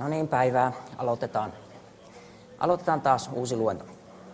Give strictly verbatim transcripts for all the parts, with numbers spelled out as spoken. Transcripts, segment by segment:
No niin, päivää. Aloitetaan. Aloitetaan taas uusi luento.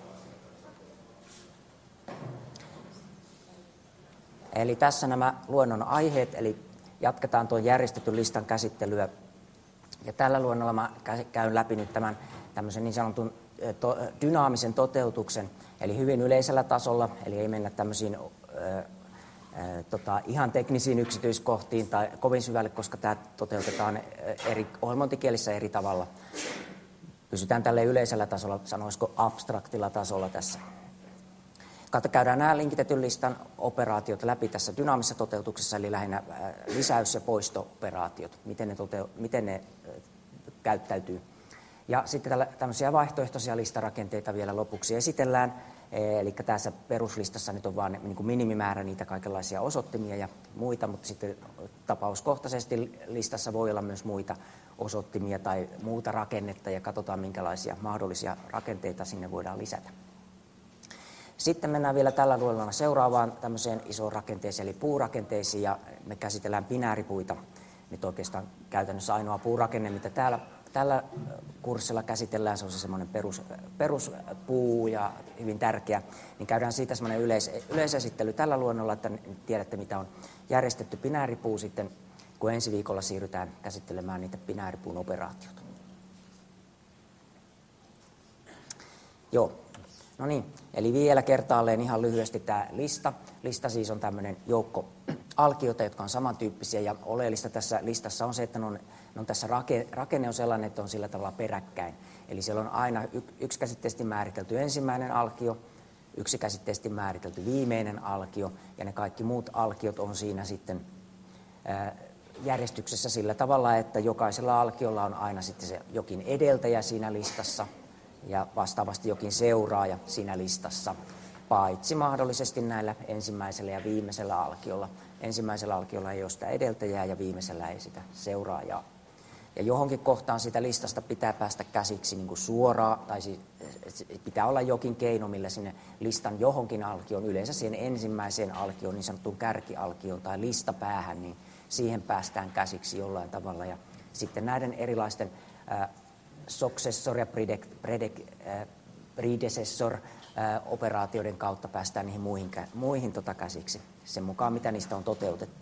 Eli tässä nämä luennon aiheet, eli jatketaan tuon järjestetyn listan käsittelyä. Ja tällä luennolla mä käyn läpi nyt tämän tämmöisen niin sanotun to, dynaamisen toteutuksen, eli hyvin yleisellä tasolla, eli ei mennä tämmöisiin ö, ö, tota, ihan teknisiin yksityiskohtiin tai kovin syvälle, koska tämä toteutetaan eri ohjelmointikielissä eri tavalla. Pysytään tälle yleisellä tasolla, sanoisiko abstraktilla tasolla tässä. Kato, käydään nämä linkitetyn listan operaatiot läpi tässä dynaamisessa toteutuksessa, eli lähinnä lisäys- ja poisto-operaatiot, miten ne, toteu- miten ne käyttäytyy. Ja sitten tällä, tämmöisiä vaihtoehtoisia listarakenteita vielä lopuksi esitellään. Eli tässä peruslistassa nyt on vain niin kuin minimimäärä niitä kaikenlaisia osoittimia ja muita, mutta sitten tapauskohtaisesti listassa voi olla myös muita osoittimia tai muuta rakennetta, ja katsotaan minkälaisia mahdollisia rakenteita sinne voidaan lisätä. Sitten mennään vielä tällä luennolla seuraavaan tämmöiseen isoon rakenteeseen, eli puurakenteisiin, ja me käsitellään binääripuita. Nyt oikeastaan käytännössä ainoa puurakenne, mitä täällä, tällä kurssilla käsitellään, se on se semmoinen perus, peruspuu ja hyvin tärkeä. Niin käydään siitä semmoinen yleis, yleisesittely tällä luennolla, että tiedätte mitä on järjestetty binääripuu sitten, kun ensi viikolla siirrytään käsittelemään niitä binääripuun operaatioita. Joo. No niin, eli vielä kertaalleen ihan lyhyesti tämä lista. Lista siis on tämmöinen joukko alkioita, jotka on samantyyppisiä, ja oleellista tässä listassa on se, että ne on, ne on tässä rake, rakenne on sellainen, että on sillä tavalla peräkkäin. Eli siellä on aina y, yksikäsitteisesti määritelty ensimmäinen alkio, yksikäsitteisesti määritelty viimeinen alkio, ja ne kaikki muut alkiot on siinä sitten ää, järjestyksessä sillä tavalla, että jokaisella alkiolla on aina sitten se jokin edeltäjä siinä listassa, ja vastaavasti jokin seuraaja siinä listassa, paitsi mahdollisesti näillä ensimmäisellä ja viimeisellä alkiolla. Ensimmäisellä alkiolla ei ole sitä edeltäjää ja viimeisellä ei sitä seuraajaa. Ja johonkin kohtaan sitä listasta pitää päästä käsiksi niin kuin suoraan, tai siis pitää olla jokin keino, millä sinne listan johonkin alkioon, yleensä siihen ensimmäiseen alkioon, niin sanottuun kärkialkioon tai listapäähän, niin siihen päästään käsiksi jollain tavalla. Ja sitten näiden erilaisten ää, successor- ja predecessor-operaatioiden kautta päästään niihin muihin, muihin tota käsiksi, sen mukaan mitä niistä on toteutettu.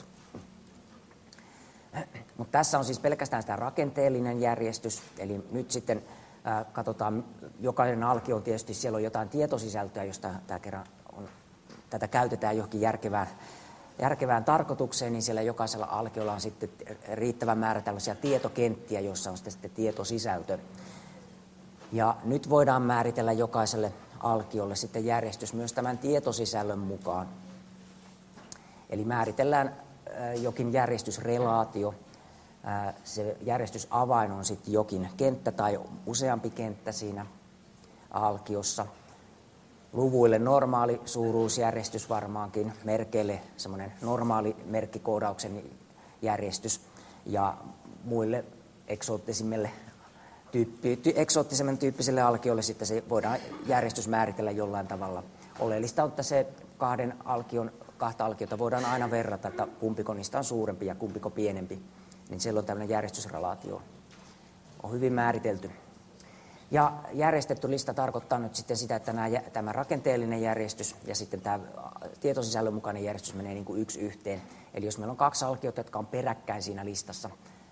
Mutta tässä on siis pelkästään sitä rakenteellinen järjestys, eli nyt sitten ää, katsotaan, jokainen alkio on tietysti, siellä on jotain tietosisältöä, josta tämä kerran on, tätä käytetään johonkin järkevään, järkevään tarkoitukseen, niin siellä jokaisella alkiolla on sitten riittävä määrä tällaisia tietokenttiä, joissa on sitten, sitten tietosisältö. Ja nyt voidaan määritellä jokaiselle alkiolle sitten järjestys myös tämän tietosisällön mukaan. Eli määritellään jokin järjestysrelaatio. Se järjestysavain on sitten jokin kenttä tai useampi kenttä siinä alkiossa. Luvuille normaali suuruusjärjestys varmaankin, merkeille semmoinen normaali merkkikoodauksen järjestys, ja muille eksoottisimmille tyyppi, ty, eksoottisemman tyyppisille alkioille sitten se voidaan järjestys määritellä jollain tavalla. Oleellista on, että se kahden alkion, kahta alkiota voidaan aina verrata, että kumpiko niistä on suurempi ja kumpiko pienempi, niin silloin tämmöinen järjestysrelaatio on hyvin määritelty. Ja järjestetty lista tarkoittaa nyt sitten sitä, että nämä, tämä rakenteellinen järjestys ja sitten tämä tietosisällön mukainen järjestys menee niin kuin yksi yhteen. Eli jos meillä on kaksi alkiota, jotka on peräkkäin siinä listassa,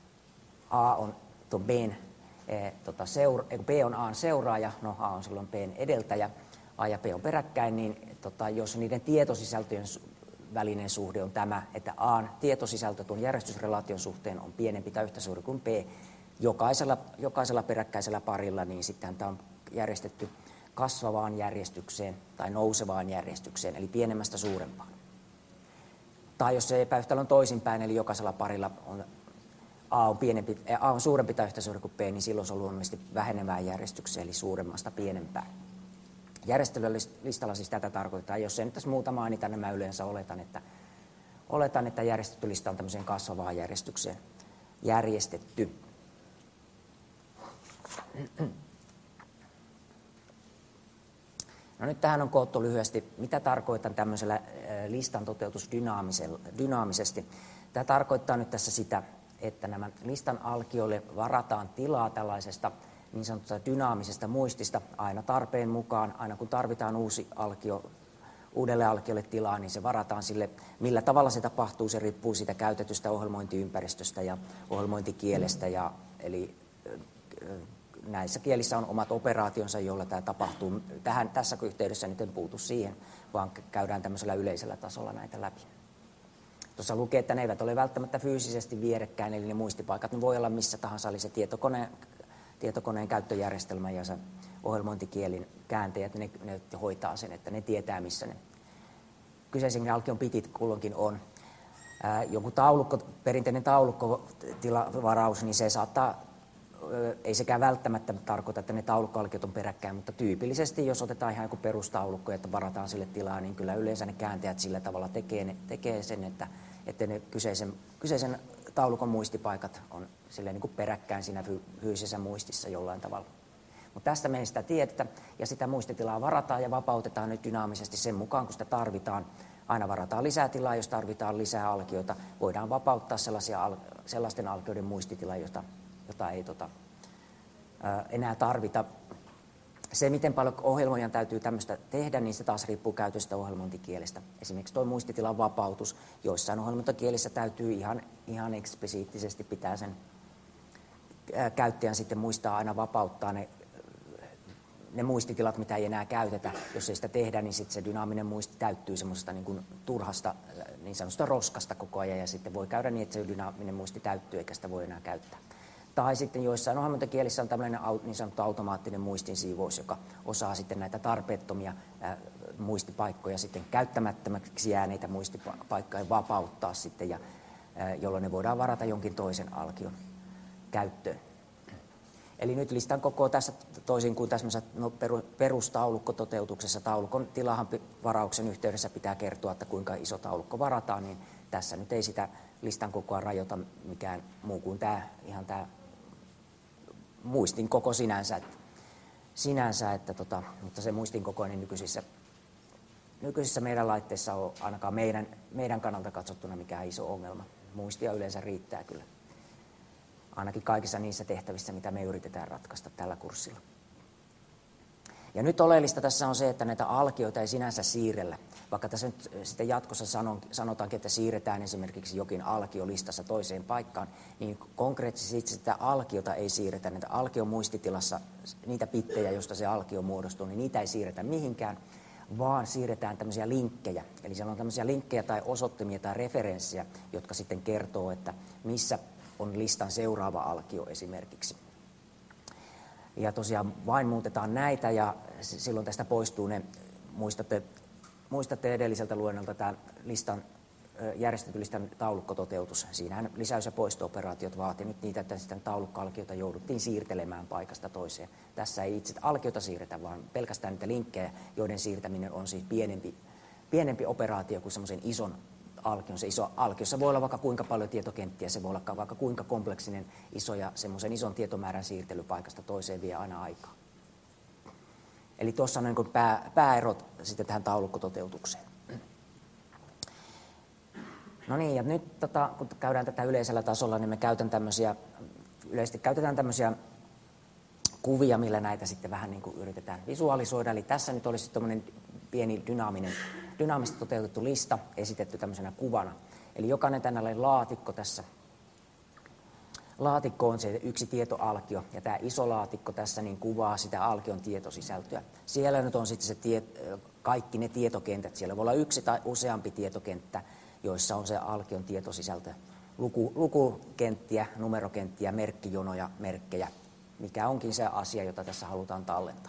A on tuon B:n, e, tota seura, B on A:n seuraaja, no A on silloin B:n edeltäjä, A ja B on peräkkäin, niin tota, jos niiden tietosisältöjen välinen suhde on tämä, että A:n tietosisältö tuon järjestysrelaation suhteen on pienempi tai yhtä suuri kuin B, Jokaisella, jokaisella peräkkäisellä parilla, niin sitten tämä on järjestetty kasvavaan järjestykseen tai nousevaan järjestykseen, eli pienemmästä suurempaan. Tai jos se epäyhtälö on toisinpäin, eli jokaisella parilla on A on, pienempi, A on suurempi tai yhtä suuri kuin B, niin silloin se on luonnollisesti vähenevään järjestykseen, eli suuremmasta pienempään. Järjestelylistalla siis tätä tarkoittaa. Jos en tässä muuta mainita, niin mä yleensä oletan, että, oletan, että järjestetty lista on tämmöiseen kasvavaan järjestykseen järjestetty. No nyt tähän on koottu lyhyesti, mitä tarkoitan tämmöisellä listan toteutus dynaamisesti. Tämä tarkoittaa nyt tässä sitä, että nämä listan alkioille varataan tilaa tällaisesta niin sanotusta dynaamisesta muistista aina tarpeen mukaan. Aina kun tarvitaan uusi alkio, uudelle alkiolle tilaa, niin se varataan sille. Millä tavalla se tapahtuu, se riippuu siitä käytetystä ohjelmointiympäristöstä ja ohjelmointikielestä. Ja, eli näissä kielissä on omat operaationsa, joilla tämä tapahtuu. Tähän, tässä yhteydessä nyt en puutu siihen, vaan käydään tämmöisellä yleisellä tasolla näitä läpi. Tuossa lukee, että ne eivät ole välttämättä fyysisesti vierekkäin, eli ne muistipaikat ne voi olla missä tahansa, eli se tietokone, tietokoneen käyttöjärjestelmä ja se ohjelmointikielin kääntäjät, ne, ne hoitaa sen, että ne tietää, missä ne kyseisen alkion bitit kulloinkin on. Ää, joku taulukko, perinteinen taulukkotilavaraus, niin se saattaa, ei sekään välttämättä tarkoita, että ne taulukkoalkiot on peräkkäin, mutta tyypillisesti, jos otetaan ihan joku perustaulukko, että varataan sille tilaa, niin kyllä yleensä ne kääntäjät sillä tavalla tekee, ne, tekee sen, että, että ne kyseisen, kyseisen taulukon muistipaikat on silleen niin kuin peräkkäin siinä fyysisessä muistissa jollain tavalla. Mutta tästä me ei sitä tiedetä, ja sitä muistitilaa varataan ja vapautetaan nyt dynaamisesti sen mukaan, kun sitä tarvitaan. Aina varataan lisää tilaa, jos tarvitaan lisää alkioita. Voidaan vapauttaa sellaisia, sellaisten alkioiden muistitilaa, jota, jota ei tota, ää, enää tarvita. Se, miten paljon ohjelmoijan täytyy tämmöistä tehdä, niin se taas riippuu käytöstä ohjelmointikielestä. Esimerkiksi tuo muistitilan vapautus, joissain ohjelmointikielissä täytyy ihan, ihan eksplisiittisesti pitää sen ää, käyttäjän sitten muistaa aina vapauttaa ne ne muistitilat, mitä ei enää käytetä. Jos ei sitä tehdä, niin sitten se dynaaminen muisti täyttyy semmoisesta niin kuin turhasta, niin sanotusta roskasta koko ajan, ja sitten voi käydä niin, että se dynaaminen muisti täyttyy, eikä sitä voi enää käyttää. Tai sitten joissain ohjelmointikielissä on tämmöinen niin sanottu automaattinen muistinsiivous, joka osaa sitten näitä tarpeettomia ää, muistipaikkoja sitten käyttämättömäksi jääneitä muistipaikkoja vapauttaa sitten, ja, ää, jolloin ne voidaan varata jonkin toisen alkion käyttöön. Eli nyt listan koko tässä toisin kuin tässä no, perustaulukkototeutuksessa taulukon tilahan varauksen yhteydessä pitää kertoa, että kuinka iso taulukko varataan, niin tässä nyt ei sitä listan kokoa rajoita mikään muu kuin tämä, ihan tämä muistin koko sinänsä. Että, sinänsä että tota, mutta se muistin koko niin nykyisissä, nykyisissä meidän laitteissa on ainakaan meidän, meidän kannalta katsottuna mikään iso ongelma. Muistia yleensä riittää kyllä. Ainakin kaikissa niissä tehtävissä, mitä me yritetään ratkaista tällä kurssilla. Ja nyt oleellista tässä on se, että näitä alkioita ei sinänsä siirrellä. Vaikka tässä nyt sitten jatkossa sanotaankin, että siirretään esimerkiksi jokin alkio listassa toiseen paikkaan, niin konkreettisesti sitä alkiota ei siirretä. Näitä alkion muistitilassa, niitä bittejä, joista se alkio muodostuu, niin niitä ei siirretä mihinkään, vaan siirretään tämmöisiä linkkejä. Eli siellä on tämmöisiä linkkejä tai osoittimia tai referenssejä, jotka sitten kertoo, että missä on listan seuraava alkio esimerkiksi. Ja tosiaan vain muutetaan näitä, ja silloin tästä poistuu ne, muistatte, muistatte edelliseltä luennolta tämä listan, järjestetty listan taulukkototeutus. Siinähän lisäys- ja poisto-operaatiot vaati nyt niitä, että sitten taulukkoalkioita jouduttiin siirtelemään paikasta toiseen. Tässä ei itse alkiota siirretä, vaan pelkästään niitä linkkejä, joiden siirtäminen on siis pienempi, pienempi operaatio kuin semmoisen ison alkion. Se iso alkiossa voi olla vaikka kuinka paljon tietokenttiä, se voi olla vaikka kuinka kompleksinen iso, ja semmoisen ison tietomäärän siirtely paikasta toiseen vie aina aikaa. Eli tuossa on niin kuin pää, pääerot sitten tähän taulukkototeutukseen. No niin, ja nyt tota, kun käydään tätä yleisellä tasolla, niin me käytän tämmöisiä, yleisesti käytetään tämmöisiä kuvia, millä näitä sitten vähän niin kuin yritetään visualisoida. Eli tässä nyt olisi tämmöinen pieni dynaaminen, dynaamisesti toteutettu lista esitetty tämmöisenä kuvana. Eli jokainen tällainen laatikko tässä. Laatikko on se yksi tietoalkio, ja tämä iso laatikko tässä niin kuvaa sitä alkion tietosisältöä. Siellä nyt on sitten se tie, kaikki ne tietokentät. Siellä voi olla yksi tai useampi tietokenttä, joissa on se alkion tietosisältö. Luku, lukukenttiä, numerokenttiä, merkkijonoja, merkkejä, mikä onkin se asia, jota tässä halutaan tallentaa.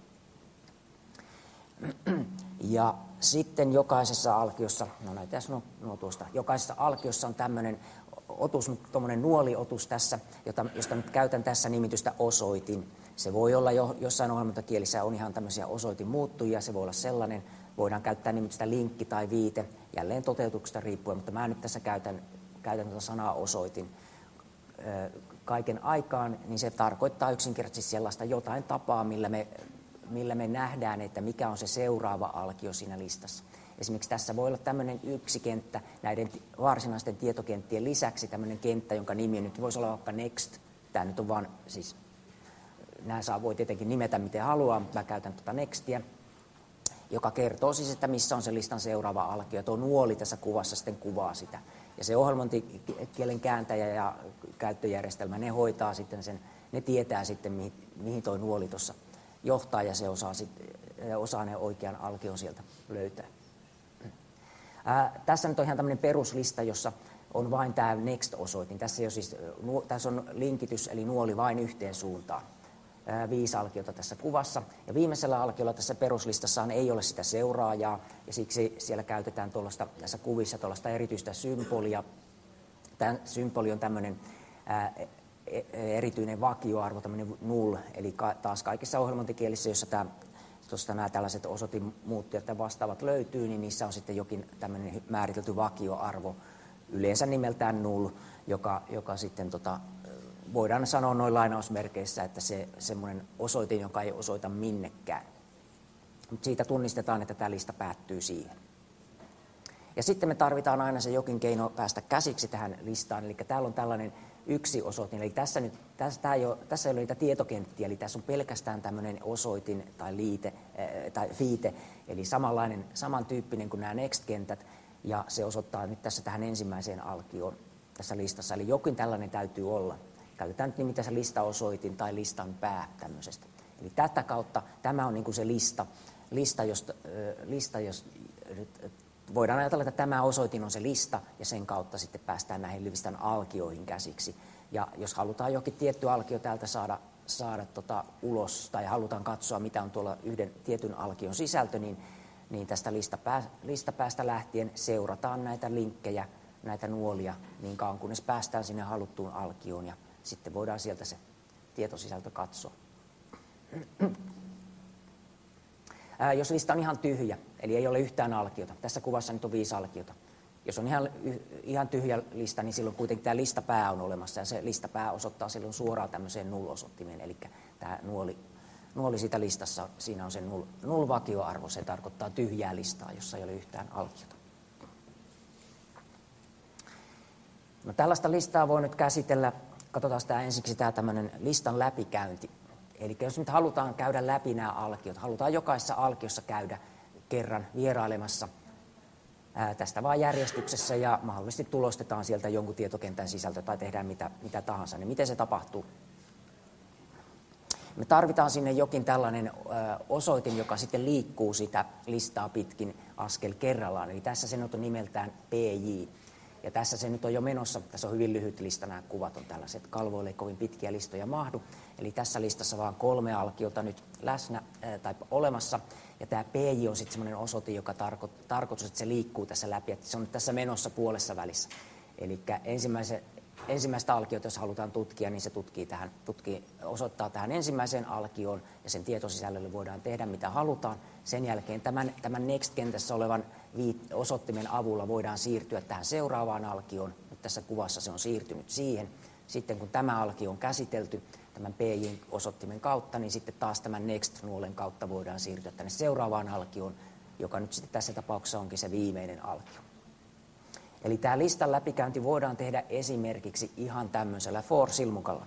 Ja sitten jokaisessa alkiossa, no näitä no, no tuosta, jokaisessa alkiossa on tämmöinen otus, tuommoinen nuoliotus tässä, jota, josta nyt käytän tässä nimitystä osoitin. Se voi olla jo jossain ohjelmointikielissä on ihan tämmöisiä osoitinmuuttujia, se voi olla sellainen, voidaan käyttää nimitystä linkki tai viite, jälleen toteutuksesta riippuen, mutta mä nyt tässä käytän, käytän tuota sanaa osoitin kaiken aikaan, niin se tarkoittaa yksinkertaisesti sellaista jotain tapaa, millä me, millä me nähdään, että mikä on se seuraava alkio siinä listassa. Esimerkiksi tässä voi olla tämmöinen yksi kenttä näiden varsinaisten tietokenttien lisäksi, tämmöinen kenttä, jonka nimi nyt voisi olla vaikka Next. Tämä nyt on vaan, siis nämä saa, voi tietenkin nimetä miten haluaa, mutta mä käytän tuota Nextia, joka kertoo siis, että missä on se listan seuraava alkio. Tuo nuoli tässä kuvassa sitten kuvaa sitä. Ja se ohjelmointikielen kääntäjä ja käyttöjärjestelmä, ne hoitaa sitten sen, ne tietää sitten, mihin, mihin tuo nuoli tuossa johtaa, ja se osaa, sit, osaa ne oikean alkion sieltä löytää. Ää, tässä nyt on ihan tämmöinen peruslista, jossa on vain tämä Next-osoitin. Tässä, siis, nu, tässä on linkitys, eli nuoli vain yhteen suuntaan. Ää, viisi alkiota tässä kuvassa. Ja viimeisellä alkiolla tässä peruslistassaan ei ole sitä seuraajaa, ja siksi siellä käytetään tuollaista, tässä kuvissa tuollaista erityistä symbolia. Tämä symboli on tämmöinen ää, erityinen vakioarvo, tämmöinen null, eli ka, taas kaikissa ohjelmointikielissä, jossa tämä, tuosta nämä tällaiset osoitinmuuttujat ja vastaavat löytyy, niin niissä on sitten jokin tämmöinen määritelty vakioarvo, yleensä nimeltään null, joka, joka sitten tota, voidaan sanoa noin lainausmerkeissä, että se semmoinen osoitin, joka ei osoita minnekään. Mutta siitä tunnistetaan, että tämä lista päättyy siihen. Ja sitten me tarvitaan aina se jokin keino päästä käsiksi tähän listaan, eli täällä on tällainen yksi osoitin, eli tässä, nyt, tässä, ei ole, tässä ei ole niitä tietokenttiä, eli tässä on pelkästään tämmöinen osoitin tai liite, tai fiite, eli samanlainen, samantyyppinen kuin nämä Next-kentät, ja se osoittaa nyt tässä tähän ensimmäiseen alkioon tässä listassa, eli jokin tällainen täytyy olla. Käytetään nyt nimittäin se listaosoitin tai listan pää tämmöisestä. Eli tätä kautta tämä on niin kuin se lista, lista, josta, lista jos, voidaan ajatella, että tämä osoitin on se lista, ja sen kautta sitten päästään näihin listan alkioihin käsiksi. Ja jos halutaan jokin tietty alkio täältä saada, saada tota ulos, tai halutaan katsoa, mitä on tuolla yhden tietyn alkion sisältö, niin, niin tästä listapää, listapäästä lähtien seurataan näitä linkkejä, näitä nuolia, niin kauan kunnes päästään sinne haluttuun alkioon, ja sitten voidaan sieltä se tietosisältö katsoa. Ää, jos lista on ihan tyhjä, eli ei ole yhtään alkiota, tässä kuvassa nyt on viisi alkiota. Jos on ihan, ihan tyhjä lista, niin silloin kuitenkin tämä listapää on olemassa, ja se listapää osoittaa silloin suoraan tämmöiseen null-osoittimeen, eli tämä nuoli, nuoli siitä listassa, siinä on se null, null-vakioarvo, se tarkoittaa tyhjää listaa, jossa ei ole yhtään alkiota. No, tällaista listaa voi nyt käsitellä, katsotaan tämä ensiksi tämä tämmöinen listan läpikäynti. Eli jos nyt halutaan käydä läpi nämä alkiot, halutaan jokaisessa alkiossa käydä kerran vierailemassa ää, tästä vaan järjestyksessä, ja mahdollisesti tulostetaan sieltä jonkun tietokentän sisältö tai tehdään mitä, mitä tahansa, niin miten se tapahtuu? Me tarvitaan sinne jokin tällainen ää, osoitin, joka sitten liikkuu sitä listaa pitkin askel kerrallaan. Eli tässä se nyt on nimeltään P J. Ja tässä se nyt on jo menossa, tässä on hyvin lyhyt lista, nämä kuvat on tällaiset, kalvoille ei kovin pitkiä listoja mahdu. Eli tässä listassa vaan kolme alkiota nyt läsnä ää, tai olemassa. Ja tämä P J on sitten semmoinen osoite, joka tarko, tarkoitus, että se liikkuu tässä läpi, että se on nyt tässä menossa puolessa välissä. Eli ensimmäistä alkiota, jos halutaan tutkia, niin se tutkii tähän, tutkii, osoittaa tähän ensimmäiseen alkioon, ja sen tietosisällölle voidaan tehdä mitä halutaan. Sen jälkeen tämän, tämän Next-kentässä olevan osoittimen avulla voidaan siirtyä tähän seuraavaan alkioon. Nyt tässä kuvassa se on siirtynyt siihen. Sitten kun tämä alkio on käsitelty tämän P J-osoittimen kautta, niin sitten taas tämän Next-nuolen kautta voidaan siirtyä tänne seuraavaan alkioon, joka nyt sitten tässä tapauksessa onkin se viimeinen alkio. Eli tämä listan läpikäynti voidaan tehdä esimerkiksi ihan tämmöisellä for-silmukalla.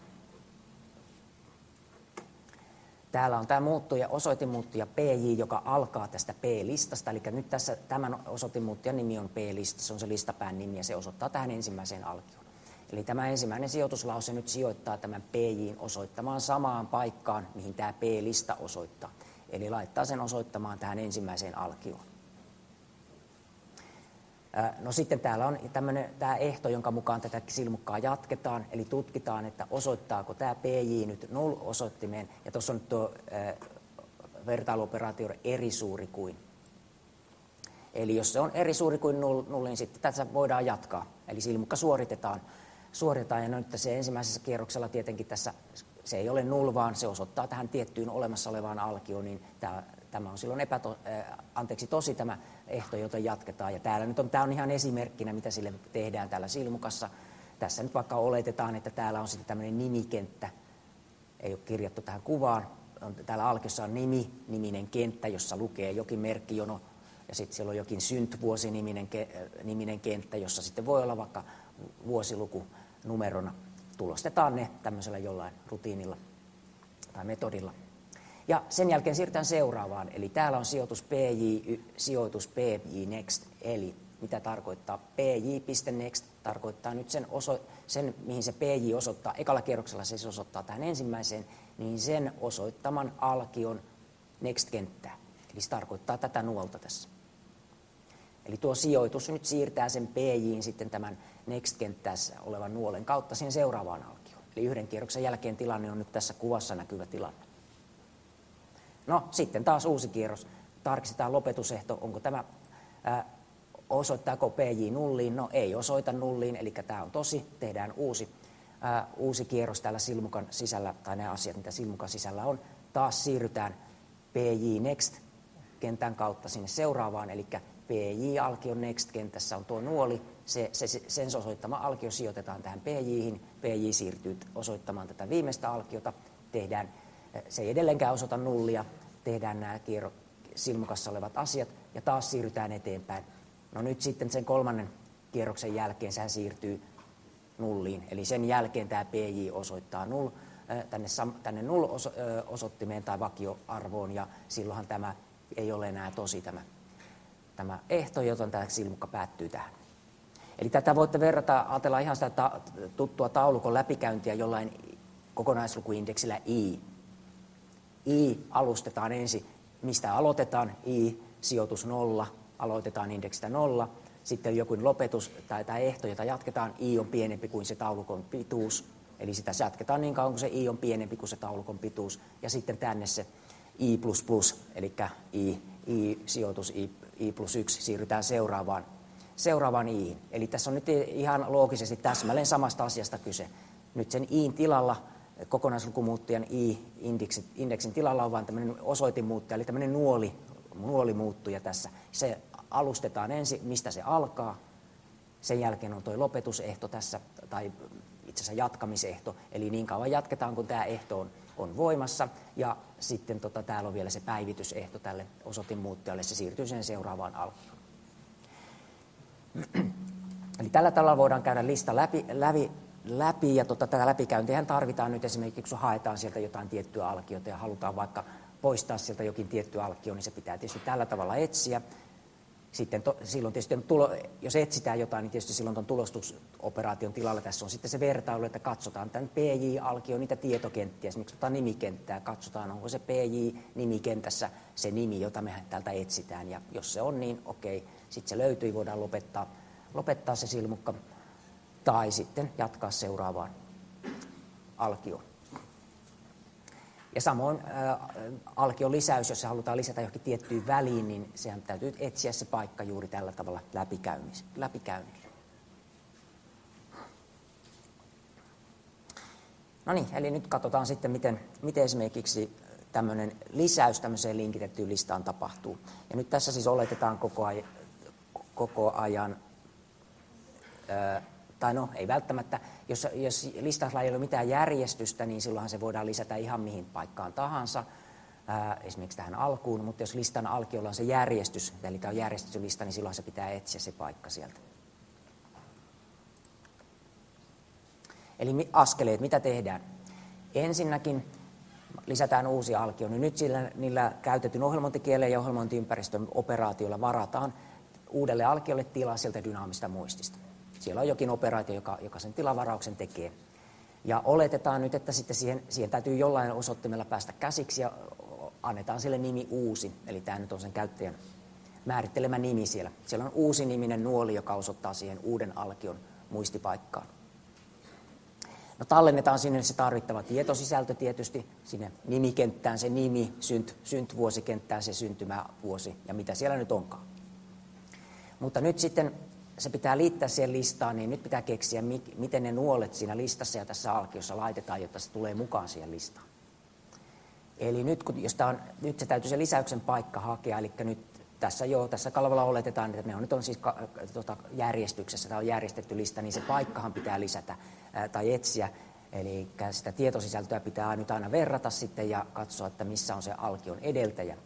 Täällä on tämä muuttuja, osoitemuuttuja P J, joka alkaa tästä P-listasta. Eli nyt tässä tämän osoitemuuttujan nimi on P-lista, se on se listapään nimi, ja se osoittaa tähän ensimmäiseen alkioon. Eli tämä ensimmäinen sijoituslause nyt sijoittaa tämän P J:n osoittamaan samaan paikkaan, mihin tämä P-lista osoittaa. Eli laittaa sen osoittamaan tähän ensimmäiseen alkioon. No sitten täällä on tämmöinen, tämä ehto, jonka mukaan tätä silmukkaa jatketaan, eli tutkitaan, että osoittaako tämä P J nyt null-osoittimeen, ja tuossa on nyt tuo äh, vertailuoperaatio eri suuri kuin. Eli jos se on eri suuri kuin null, null niin sitten tässä voidaan jatkaa, eli silmukka suoritetaan, suoritetaan, ja nyt tässä ensimmäisessä kierroksella tietenkin tässä se ei ole null, vaan se osoittaa tähän tiettyyn olemassa olevaan alkioon, niin tämä, tämä on silloin epäto, äh, anteeksi, tosi tämä ehto, jota jatketaan. Ja täällä nyt on, tämä on ihan esimerkkinä, mitä sille tehdään täällä silmukassa. Tässä nyt vaikka oletetaan, että täällä on sitten tämmöinen nimikenttä, ei ole kirjattu tähän kuvaan. On, täällä alkiossa on nimi, niminen kenttä, jossa lukee jokin merkkijono, ja sitten siellä on jokin syntvuosi-niminen niminen kenttä, jossa sitten voi olla vaikka vuosiluku numerona. Tulostetaan ne tämmöisellä jollain rutiinilla tai metodilla. Ja sen jälkeen siirrytään seuraavaan, eli täällä on sijoitus P J, sijoitus P J Next, eli mitä tarkoittaa P J.Next, tarkoittaa nyt sen, oso, sen, mihin se P J osoittaa, ekalla kierroksella se siis osoittaa tähän ensimmäiseen, niin sen osoittaman alkion Next-kenttää. Eli se tarkoittaa tätä nuolta tässä. Eli tuo sijoitus nyt siirtää sen P J:n sitten tämän Next-kenttässä olevan nuolen kautta siihen seuraavaan alkioon. Eli yhden kierroksen jälkeen tilanne on nyt tässä kuvassa näkyvä tilanne. No sitten taas uusi kierros. Tarkistetaan lopetusehto, onko tämä, ää, osoittaako P J nulliin? No ei osoita nulliin, eli tämä on tosi. Tehdään uusi, ää, uusi kierros täällä silmukan sisällä, tai nämä asiat, mitä silmukan sisällä on. Taas siirrytään P J Next-kentän kautta sinne seuraavaan, eli P J-alkion Next-kentässä on tuo nuoli. Se, se, sen osoittama alkio sijoitetaan tähän P J:hin. P J siirtyy osoittamaan tätä viimeistä alkiota. Tehdään, se ei edelleenkään osoita nullia. Tehdään nämä kierro, silmukassa olevat asiat ja taas siirrytään eteenpäin. No nyt sitten sen kolmannen kierroksen jälkeen sehän siirtyy nulliin. Eli sen jälkeen tämä P J osoittaa null, tänne, tänne null-osoittimeen tai vakioarvoon, ja silloinhan tämä ei ole enää tosi tämä, tämä ehto, joten tämä silmukka päättyy tähän. Eli tätä voitte verrata, ajatella ihan sitä ta- tuttua taulukon läpikäyntiä jollain kokonaislukuindeksillä I. I alustetaan ensin, mistä aloitetaan, I, sijoitus nolla, aloitetaan indeksistä nolla, sitten joku lopetus tai, tai ehto, jota jatketaan, I on pienempi kuin se taulukon pituus, eli sitä jatketaan niin kauan kuin se I on pienempi kuin se taulukon pituus, ja sitten tänne se I plus plus, eli I, I sijoitus I, I plus yksi, siirrytään seuraavaan, seuraavaan Iin. Eli tässä on nyt ihan loogisesti täsmälleen samasta asiasta kyse. Nyt sen Iin tilalla, kokonaislukumuuttajan I-indeksin indeksin tilalla on vain tämmöinen osoitinmuuttaja, eli tämmöinen nuoli, nuolimuuttuja tässä. Se alustetaan ensin, mistä se alkaa. Sen jälkeen on tuo lopetusehto tässä, tai itse asiassa jatkamisehto. Eli niin kauan jatketaan, kun tämä ehto on, on voimassa. Ja sitten tota, täällä on vielä se päivitysehto tälle osoitinmuuttajalle. Se siirtyy sen seuraavaan alkuun. Eli tällä tavalla voidaan käydä lista läpi, läpi, läpi ja tota, tätä läpikäyntiä tarvitaan nyt esimerkiksi, kun haetaan sieltä jotain tiettyä alkiota ja halutaan vaikka poistaa sieltä jokin tietty alkio, niin se pitää tietysti tällä tavalla etsiä. Sitten to, silloin tietysti, tulo, jos etsitään jotain, niin tietysti silloin tuon tulostusoperaation tilalla tässä on sitten se vertailu, että katsotaan tämän P J-alkion niitä tietokenttiä, esimerkiksi otetaan nimikenttää, katsotaan onko se P J-nimikentässä se nimi, jota me täältä etsitään, ja jos se on, niin okei, sitten se löytyy, voidaan lopettaa, lopettaa se silmukka, tai sitten jatkaa seuraavaan alkioon. Ja samoin ä, alkion lisäys, jos se halutaan lisätä johonkin tiettyyn väliin, niin sehän täytyy etsiä se paikka juuri tällä tavalla läpikäynnillä. No niin, eli nyt katsotaan sitten, miten, miten esimerkiksi tämmöinen lisäys tämmöiseen linkitettyyn listaan tapahtuu. Ja nyt tässä siis oletetaan koko ajan, koko ajan ää, tai no, ei välttämättä, jos, jos listausilla ei ole mitään järjestystä, niin silloinhan se voidaan lisätä ihan mihin paikkaan tahansa, ää, esimerkiksi tähän alkuun, mutta jos listan alkiolla on se järjestys, eli tämä on järjestetty lista, niin silloin se pitää etsiä se paikka sieltä. Eli askeleet, mitä tehdään? Ensinnäkin lisätään uusi alkio, niin nyt sillä, niillä käytetyn ohjelmointikielen ja ohjelmointiympäristön operaatioilla varataan uudelle alkiolle tilaa sieltä dynaamista muistista. Siellä on jokin operaatio, joka, joka sen tilavarauksen tekee. Ja oletetaan nyt, että sitten siihen, siihen täytyy jollain osoittimella päästä käsiksi ja annetaan sille nimi uusi. Eli tämä nyt on sen käyttäjän määrittelemä nimi siellä. Siellä on uusi niminen nuoli, joka osoittaa siihen uuden alkion muistipaikkaan. No tallennetaan sinne se tarvittava tietosisältö tietysti, sinne nimikenttään se nimi, synt, syntvuosikenttään se syntymävuosi ja mitä siellä nyt onkaan. Mutta nyt sitten se pitää liittää siihen listaan, niin nyt pitää keksiä, miten ne nuolet siinä listassa ja tässä alkiossa laitetaan, jotta se tulee mukaan siihen listaan. Eli nyt, kun, jos on, nyt se täytyy se lisäyksen paikka hakea, eli nyt tässä jo, tässä kalvolla oletetaan, että ne on nyt on siis ka, tota, järjestyksessä, tämä on järjestetty lista, niin se paikkahan pitää lisätä ää, tai etsiä. Eli sitä tietosisältöä pitää nyt aina verrata sitten ja katsoa, että missä on se alkion edeltäjä.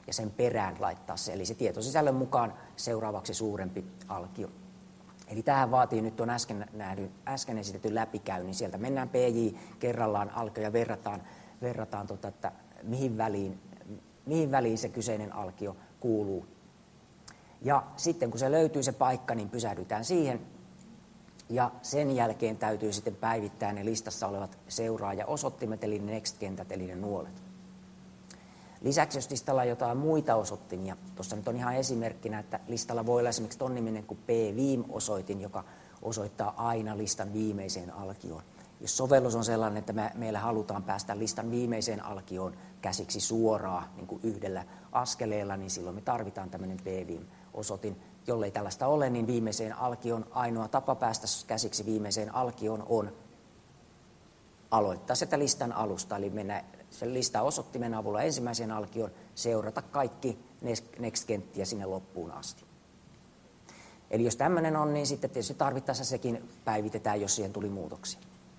ja sen perään laittaa se. Eli se tietosisällön mukaan seuraavaksi suurempi alkio. Eli tähän vaatii nyt tuon äsken, nähdyn, äsken esitetyn läpikäynnin. Sieltä mennään P J kerrallaan alkio ja verrataan, verrataan tota, että mihin väliin, mihin väliin se kyseinen alkio kuuluu. Ja sitten kun se löytyy se paikka, niin pysähdytään siihen. Ja sen jälkeen täytyy sitten päivittää ne listassa olevat seuraaja-osoittimet, eli ne next-kentät, eli ne nuolet. Lisäksi jos listalla on jotain muita osoittimia, tuossa nyt on ihan esimerkkinä, että listalla voi olla esimerkiksi ton niminen kuin pvim-osoitin, joka osoittaa aina listan viimeiseen alkioon. Jos sovellus on sellainen, että me, meillä halutaan päästä listan viimeiseen alkioon käsiksi suoraan niin kuin yhdellä askeleella, niin silloin me tarvitaan tämmöinen pvim-osoitin. Jollei tällaista ole, niin viimeiseen alkioon ainoa tapa päästä käsiksi viimeiseen alkioon on aloittaa sitä listan alusta, eli mennä sen listan osoittimen avulla ensimmäiseen alkioon, seurata kaikki next-kenttiä sinne loppuun asti. Eli jos tämmöinen on, niin sitten tietysti tarvittaessa sekin päivitetään, jos siihen tuli muutoksia.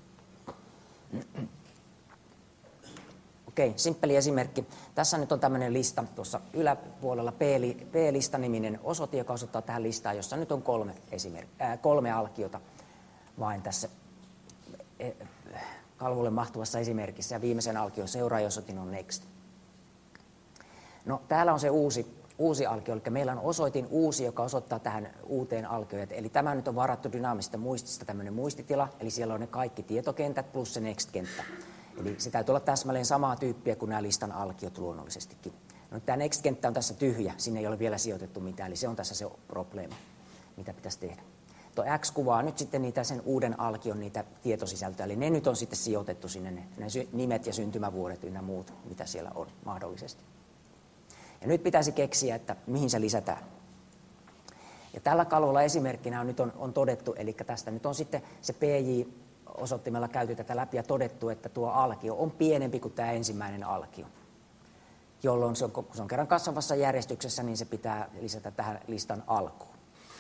Okei, simppeli esimerkki. Tässä nyt on tämmöinen lista, tuossa yläpuolella P-lista-niminen osoite, joka osoittaa tähän listaan, jossa nyt on kolme, esimerk- äh, kolme alkiota vain tässä kalvolle mahtuvassa esimerkissä, ja viimeisen alkion seuraajaosoitin on next. No, täällä on se uusi, uusi alkio, eli meillä on osoitin uusi, joka osoittaa tähän uuteen alkioon. Eli tämä nyt on varattu dynaamisesta muistista tämmöinen muistitila, eli siellä on ne kaikki tietokentät plus se next-kenttä. Eli se täytyy olla täsmälleen samaa tyyppiä kuin nämä listan alkiot luonnollisestikin. No, tämä next-kenttä on tässä tyhjä, sinne ei ole vielä sijoitettu mitään, eli se on tässä se probleema, mitä pitäisi tehdä. Tuo X kuvaa nyt sitten niitä sen uuden alkion niitä tietosisältöjä, eli ne nyt on sitten sijoitettu sinne, ne, ne nimet ja syntymävuodet ynnä muut, mitä siellä on mahdollisesti. Ja nyt pitäisi keksiä, että mihin se lisätään. Ja tällä kalvolla esimerkkinä on, nyt on, on todettu, eli tästä nyt on sitten se P J-osoittimella käyty tätä läpi ja todettu, että tuo alkio on pienempi kuin tämä ensimmäinen alkio. Jolloin se on, kun se on kerran kasvavassa järjestyksessä, niin se pitää lisätä tähän listan alkuun.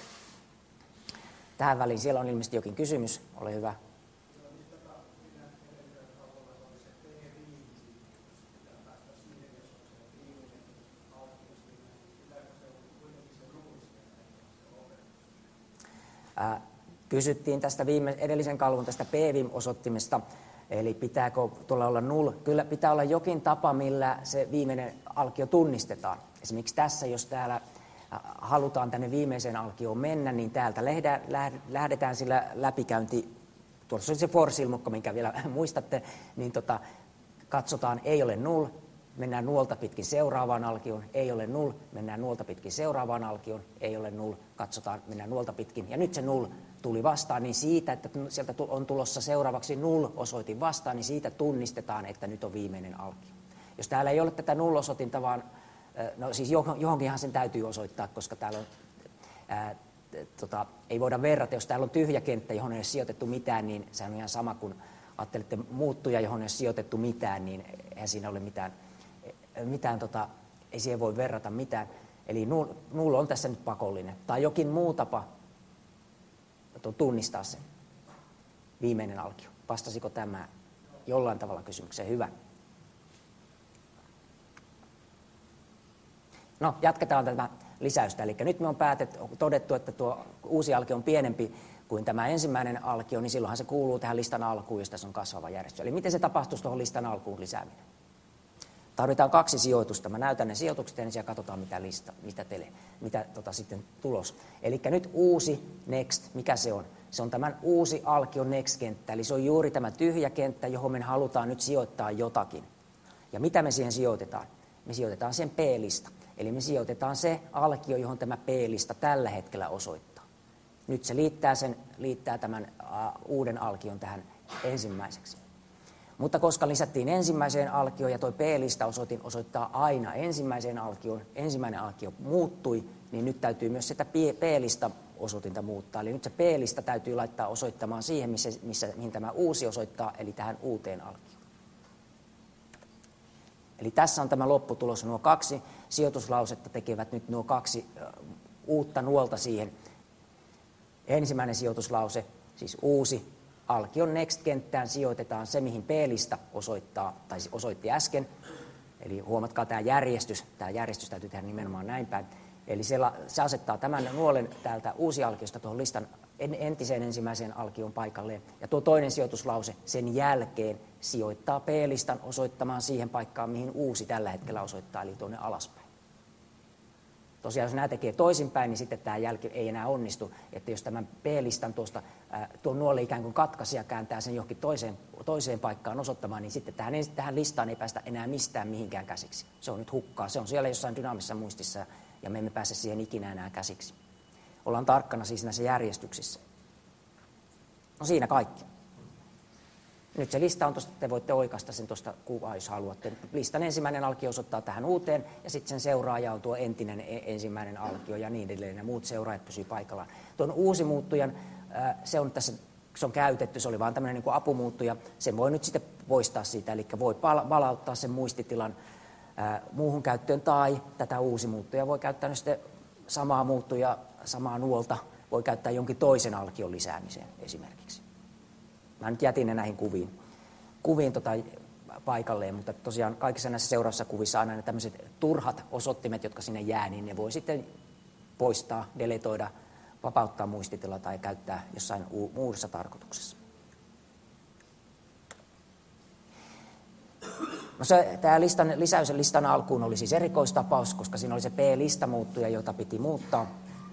Tähän väliin siellä on ilmeisesti jokin kysymys. Ole hyvä. Ää, kysyttiin tästä viime, edellisen kalvon tästä pvim-osoittimesta, eli pitääkö tuolla olla null. Kyllä pitää olla jokin tapa, millä se viimeinen alkio tunnistetaan. Esimerkiksi tässä, jos täällä halutaan tänne viimeiseen alkioon mennä, niin täältä lähdetään sillä läpikäynti, tuossa on se for-silmukko, minkä vielä muistatte, niin tota, katsotaan, ei ole null, mennään nuolta pitkin seuraavaan alkioon, ei ole null, mennään nuolta pitkin seuraavaan alkioon, ei ole null, katsotaan, mennään nuolta pitkin, ja nyt se null tuli vastaan, niin siitä, että sieltä on tulossa seuraavaksi null osoitin vastaan, niin siitä tunnistetaan, että nyt on viimeinen alkio. Jos täällä ei ole tätä null-osoitinta, vaan no siis johonkinhan sen täytyy osoittaa, koska täällä on, ää, tota, ei voida verrata, jos täällä on tyhjä kenttä, johon ei ole sijoitettu mitään, niin se on ihan sama kuin ajattelette muuttuja, johon ei ole sijoitettu mitään, niin eihän siinä ole mitään, mitään tota, ei siihen voi verrata mitään. Eli null, null on tässä nyt pakollinen. Tai jokin muu tapa tunnistaa sen viimeinen alkio. Vastasiko tämä jollain tavalla kysymykseen? Hyvä. No, jatketaan tätä lisäystä. Eli nyt me on päätetty, todettu, että tuo uusi alkio on pienempi kuin tämä ensimmäinen alkio, niin silloinhan se kuuluu tähän listan alkuun, jos tässä on kasvava järjestys. Eli miten se tapahtuisi tuohon listan alkuun lisääminen? Tarvitaan kaksi sijoitusta. Mä näytän ne sijoitukset ja siellä katsotaan, mitä, lista, mitä, tele, mitä tota, sitten tulos. Eli nyt uusi next, mikä se on? Se on tämän uusi alkio next-kenttä, eli se on juuri tämä tyhjä kenttä, johon me halutaan nyt sijoittaa jotakin. Ja mitä me siihen sijoitetaan? Me sijoitetaan sen P-lista. Eli me sijoitetaan se alkio, johon tämä P-lista tällä hetkellä osoittaa. Nyt se liittää, sen, liittää tämän uh, uuden alkion tähän ensimmäiseksi. Mutta koska lisättiin ensimmäiseen alkioon ja tuo P-lista osoitin osoittaa aina ensimmäiseen alkioon, ensimmäinen alkio muuttui, niin nyt täytyy myös sitä P-lista osoitinta muuttaa. Eli nyt se P-lista täytyy laittaa osoittamaan siihen, missä, missä, mihin tämä uusi osoittaa, eli tähän uuteen alkioon. Eli tässä on tämä lopputulos. Nuo kaksi sijoituslausetta tekevät nyt nuo kaksi uh, uutta nuolta siihen. Ensimmäinen sijoituslause, siis uusi, alkion next-kenttään sijoitetaan se, mihin P-lista osoittaa, tai osoitti äsken. Eli huomatkaa tämä järjestys, tämä järjestys täytyy tehdä nimenomaan näin päin. Eli se, se asettaa tämän nuolen täältä uusi-alkiosta tuohon listan entiseen ensimmäiseen alkioon paikalleen. Ja tuo toinen sijoituslause sen jälkeen sijoittaa P-listan osoittamaan siihen paikkaan, mihin uusi tällä hetkellä osoittaa, eli tuonne alaspäin. Tosiaan jos nämä tekee toisinpäin, niin sitten tämä jälki ei enää onnistu. Että jos tämän P-listan tuosta, äh, tuon nuoli ikään kuin katkaisi ja kääntää sen johonkin toiseen, toiseen paikkaan osoittamaan, niin sitten tähän, tähän listaan ei päästä enää mistään mihinkään käsiksi. Se on nyt hukkaa. Se on siellä jossain dynaamisessa muistissa ja me emme pääse siihen ikinä enää käsiksi. Ollaan tarkkana siis näissä järjestyksissä. No siinä kaikki. Nyt se lista on tuosta, te voitte oikaista sen tuosta kuvaa, jos haluatte. Listan ensimmäinen alkio osoittaa tähän uuteen, ja sitten sen seuraaja on tuo entinen ensimmäinen alkio ja niin edelleen, ja muut seuraajat pysyy paikallaan. Tuon uusi muuttujan, se on tässä, se on käytetty, se oli vaan tämmöinen niin kuin apumuuttuja, sen voi nyt sitten poistaa siitä, eli voi palauttaa sen muistitilan muuhun käyttöön, tai tätä uusi muuttuja voi käyttää nyt sitten samaa muuttuja, samaa nuolta, voi käyttää jonkin toisen alkion lisäämiseen esimerkiksi. Mä nyt jätin ne näihin kuviin, kuviin tota paikalleen, mutta tosiaan kaikissa näissä seuraavissa kuvissa aina ne tämmöiset turhat osoittimet, jotka sinne jää, niin ne voi sitten poistaa, deletoida, vapauttaa muistitila tai käyttää jossain muussa tarkoituksessa. No se, tämä listan, lisäys listan alkuun oli siis erikoistapaus, koska siinä oli se P-listamuuttuja, jota piti muuttaa.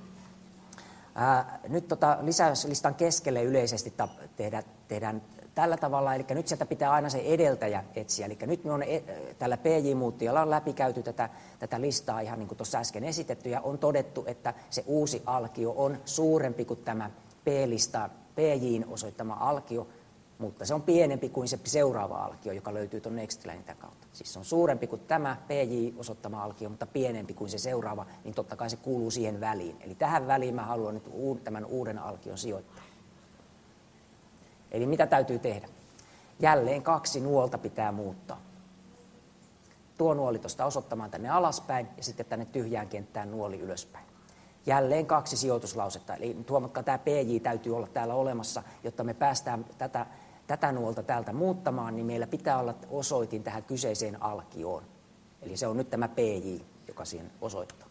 Ää, nyt tota lisäyslistan keskelle yleisesti ta- tehdä, tehdään tällä tavalla, eli nyt sieltä pitää aina se edeltäjä etsiä. Eli nyt me on e- tällä P J-muuttujalla on läpikäyty tätä, tätä listaa ihan niin kuin tuossa äsken esitetty, ja on todettu, että se uusi alkio on suurempi kuin tämä P-lista, P J:n osoittama alkio, mutta se on pienempi kuin se seuraava alkio, joka löytyy tuon NextLinen kautta. Siis se on suurempi kuin tämä P J-osoittama alkio, mutta pienempi kuin se seuraava, niin totta kai se kuuluu siihen väliin. Eli tähän väliin mä haluan nyt tämän uuden alkion sijoittaa. Eli mitä täytyy tehdä? Jälleen kaksi nuolta pitää muuttaa. Tuo nuoli tuosta osoittamaan tänne alaspäin ja sitten tänne tyhjään kenttään nuoli ylöspäin. Jälleen kaksi sijoituslausetta. Eli nyt huomatkaa, tämä P J täytyy olla täällä olemassa, jotta me päästään tätä, tätä nuolta täältä muuttamaan, niin meillä pitää olla osoitin tähän kyseiseen alkioon. Eli se on nyt tämä P J, joka siihen osoittaa.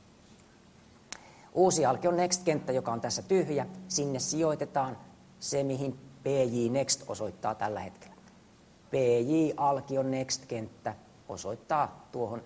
Uusi alkio on next-kenttä, joka on tässä tyhjä. Sinne sijoitetaan se, mihin P J next osoittaa tällä hetkellä. P J alkion next-kenttä osoittaa tuohon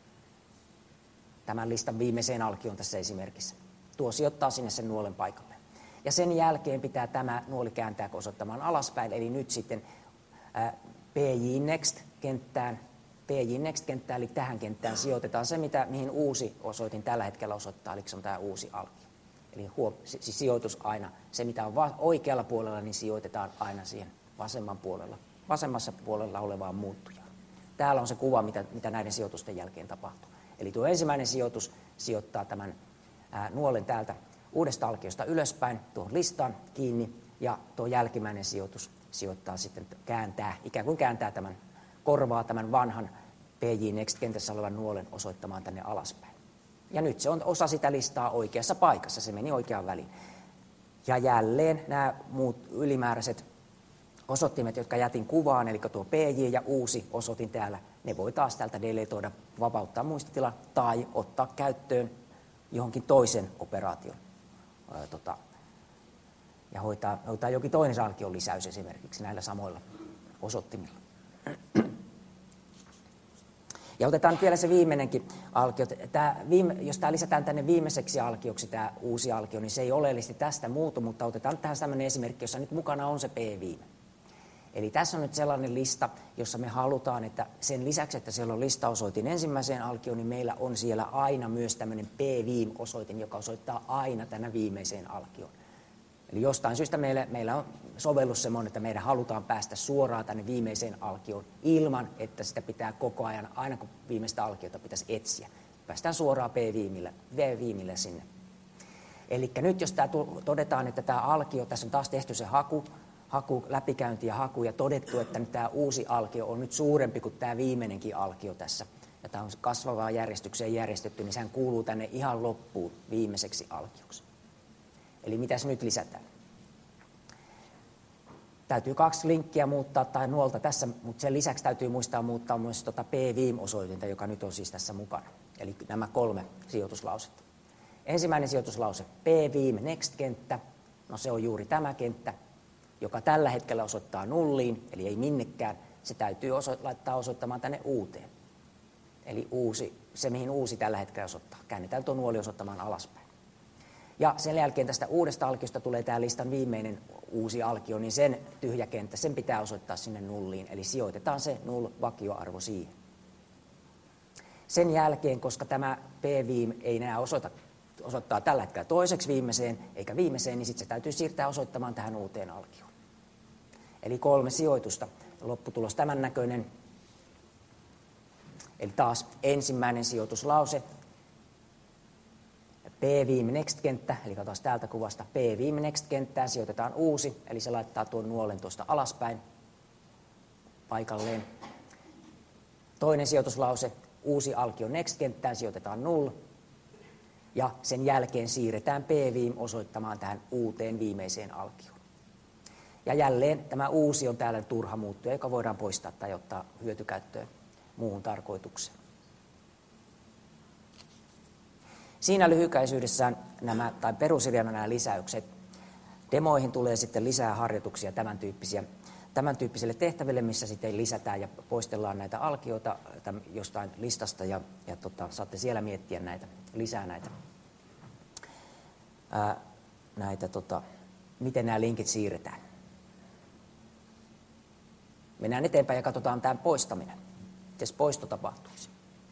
tämän listan viimeiseen alkioon tässä esimerkissä. Tuo sijoittaa sinne sen nuolen paikalle. Ja sen jälkeen pitää tämä nuoli kääntää osoittamaan alaspäin, eli nyt sitten ää, P J next-kenttään, P J next-kenttään, eli tähän kenttään sijoitetaan se, mitä, mihin uusi osoitin tällä hetkellä osoittaa, eli se on tämä uusi alkio. Eli huom, siis sijoitus aina, se mitä on va- oikealla puolella, niin sijoitetaan aina siihen vasemman puolella, vasemmassa puolella olevaan muuttujaan. Täällä on se kuva, mitä, mitä näiden sijoitusten jälkeen tapahtuu. Eli tuo ensimmäinen sijoitus sijoittaa tämän ää, nuolen täältä uudesta alkiosta ylöspäin tuohon listaan kiinni, ja tuo jälkimmäinen sijoitus sijoittaa sitten, kääntää, ikään kuin kääntää tämän, korvaa tämän vanhan P J Next-kentässä olevan nuolen osoittamaan tänne alaspäin. Ja nyt se on osa sitä listaa oikeassa paikassa, se meni oikeaan väliin. Ja jälleen nämä muut ylimääräiset osoittimet, jotka jätin kuvaan, eli tuo P J ja uusi osoitin täällä, ne voi taas täältä deletoida, vapauttaa muistitila tai ottaa käyttöön johonkin toisen operaation ää, tota, ja hoitaa, hoitaa jokin toinen alkion lisäys esimerkiksi näillä samoilla osoittimilla. Ja otetaan nyt vielä se viimeinenkin alkio. Tämä viime, jos tämä lisätään tänne viimeiseksi alkioksi, tämä uusi alkio, niin se ei oleellisesti tästä muutu, mutta otetaan nyt tähän tämmöinen esimerkki, jossa nyt mukana on se P-viime. Eli tässä on nyt sellainen lista, jossa me halutaan, että sen lisäksi, että siellä on listaosoitin ensimmäiseen alkioon, niin meillä on siellä aina myös tämmöinen P-viim-osoitin, joka osoittaa aina tänä viimeiseen alkioon. Eli jostain syystä meillä, meillä on sovellus semmoinen, että meidän halutaan päästä suoraan tänne viimeiseen alkioon ilman, että sitä pitää koko ajan, aina kun viimeistä alkiota pitäisi etsiä. Päästään suoraan P-viimille, V-viimille sinne. Eli nyt jos tämä todetaan, että tämä alkio, tässä on taas tehty se haku, haku, läpikäynti ja haku ja todettu, että nyt tämä uusi alkio on nyt suurempi kuin tämä viimeinenkin alkio tässä. Ja tämä on kasvavaan järjestykseen järjestetty, niin sehän kuuluu tänne ihan loppuun viimeiseksi alkioksi. Eli mitäs nyt lisätään? Täytyy kaksi linkkiä muuttaa tai nuolta tässä, mutta sen lisäksi täytyy muistaa muuttaa myös tuota p-viim-osoitinta, joka nyt on siis tässä mukana. Eli nämä kolme sijoituslausetta. Ensimmäinen sijoituslause, p-viim next-kenttä. No se on juuri tämä kenttä, joka tällä hetkellä osoittaa nulliin, eli ei minnekään. Se täytyy oso- laittaa osoittamaan tänne uuteen. Eli uusi, se, mihin uusi tällä hetkellä osoittaa. Käännetään tuo nuoli osoittamaan alaspäin. Ja sen jälkeen tästä uudesta alkiosta tulee tämä listan viimeinen uusi alkio, niin sen tyhjä kenttä, sen pitää osoittaa sinne nulliin. Eli sijoitetaan se null-vakioarvo siihen. Sen jälkeen, koska tämä p-viim ei enää osoita, osoittaa tällä hetkellä toiseksi viimeiseen eikä viimeiseen, niin sitten se täytyy siirtää osoittamaan tähän uuteen alkioon. Eli kolme sijoitusta. Lopputulos tämän näköinen. Eli taas ensimmäinen sijoituslause. p-viim next-kenttä, eli katsotaan täältä kuvasta, p-viim next-kenttään sijoitetaan uusi, eli se laittaa tuon nuolen tuosta alaspäin paikalleen. Toinen sijoituslause, uusi alkio next-kenttään sijoitetaan null, ja sen jälkeen siirretään p-viim osoittamaan tähän uuteen viimeiseen alkioon. Ja jälleen tämä uusi on täällä turha muuttuja, joka voidaan poistaa tai ottaa hyötykäyttöön muuhun tarkoitukseen. Siinä lyhykäisyydessään nämä, tai perusideana nämä lisäykset. Demoihin tulee sitten lisää harjoituksia tämän, tyyppisiä, tämän tyyppisille tehtäville, missä sitten lisätään ja poistellaan näitä alkioita jostain listasta ja, ja tota, saatte siellä miettiä näitä, lisää näitä, ää, näitä tota, miten nämä linkit siirretään. Mennään eteenpäin ja katsotaan tämä poistaminen. Miten poisto tapahtuisi?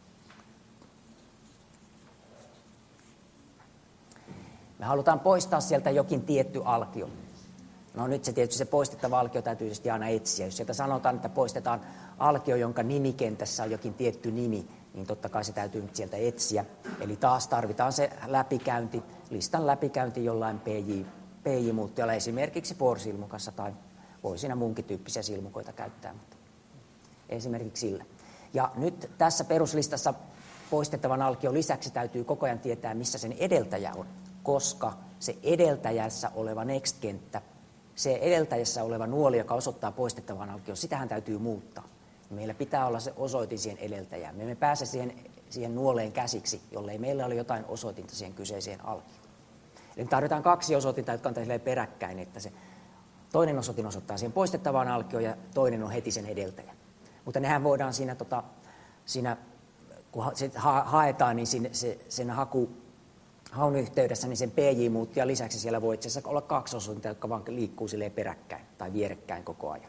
Me halutaan poistaa sieltä jokin tietty alkio. No nyt se tietysti se poistettava alkio täytyy tietysti aina etsiä. Jos sieltä sanotaan, että poistetaan alkio, jonka nimikentässä on jokin tietty nimi, niin totta kai se täytyy nyt sieltä etsiä. Eli taas tarvitaan se läpikäynti, listan läpikäynti jollain P J-muuttujalla, esimerkiksi for-silmukassa, tai voi siinä muunkin tyyppisiä silmukoita käyttää, mutta esimerkiksi sillä. Ja nyt tässä peruslistassa poistettavan alkion lisäksi täytyy koko ajan tietää, missä sen edeltäjä on, koska se edeltäjässä oleva next-kenttä, se edeltäjässä oleva nuoli, joka osoittaa poistettavan alkion, sitähän täytyy muuttaa. Meillä pitää olla se osoitin siihen edeltäjään. Me emme pääse siihen, siihen nuoleen käsiksi, jollei meillä ole jotain osoitinta siihen kyseiseen alkioon. Eli tarvitaan kaksi osoitinta, jotka on peräkkäin, että se toinen osoitin osoittaa siihen poistettavaan alkioon ja toinen on heti sen edeltäjä. Mutta nehän voidaan siinä, tota, siinä kun ha, se ha, haetaan, niin siinä, se, sen haku, haun yhteydessä, niin sen P J-muuttujan lisäksi siellä voi itse asiassa olla kaksi osoitinta, jotka vaan liikkuu silleen peräkkäin tai vierekkäin koko ajan.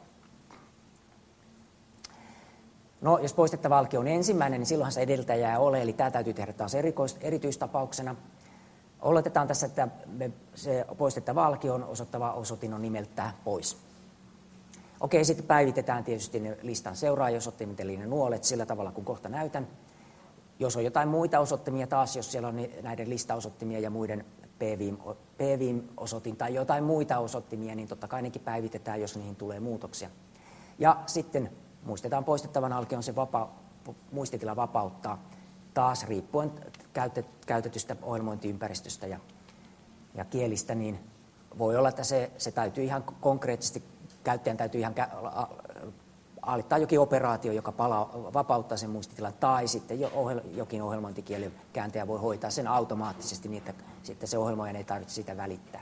No, jos poistettava alkio on ensimmäinen, niin silloinhan se edeltäjää ole, eli tämä täytyy tehdä taas erikois, erityistapauksena. Oletetaan tässä, että me, se poistettava alkio on osoittava osoitin on nimeltään pois. Okei, sitten päivitetään tietysti ne listan seuraajaosoittimet, eli ne nuolet sillä tavalla, kun kohta näytän. Jos on jotain muita osoittimia taas, jos siellä on näiden listaosoittimia ja muiden P V I M-osoitin tai jotain muita osoittimia, niin totta kai nekin päivitetään, jos niihin tulee muutoksia. Ja sitten muistetaan poistettavan alkion se vapa, muistitila vapauttaa taas riippuen käytetystä ohjelmointiympäristöstä ja, ja kielistä, niin voi olla, että se, se täytyy ihan konkreettisesti, käyttäjän täytyy ihan alittaa jokin operaatio, joka palaa, vapauttaa sen muistitilan, tai sitten jo ohel, jokin ohjelmointikielen kääntäjä voi hoitaa sen automaattisesti niin, että sitten se ohjelmoijan ei tarvitse sitä välittää.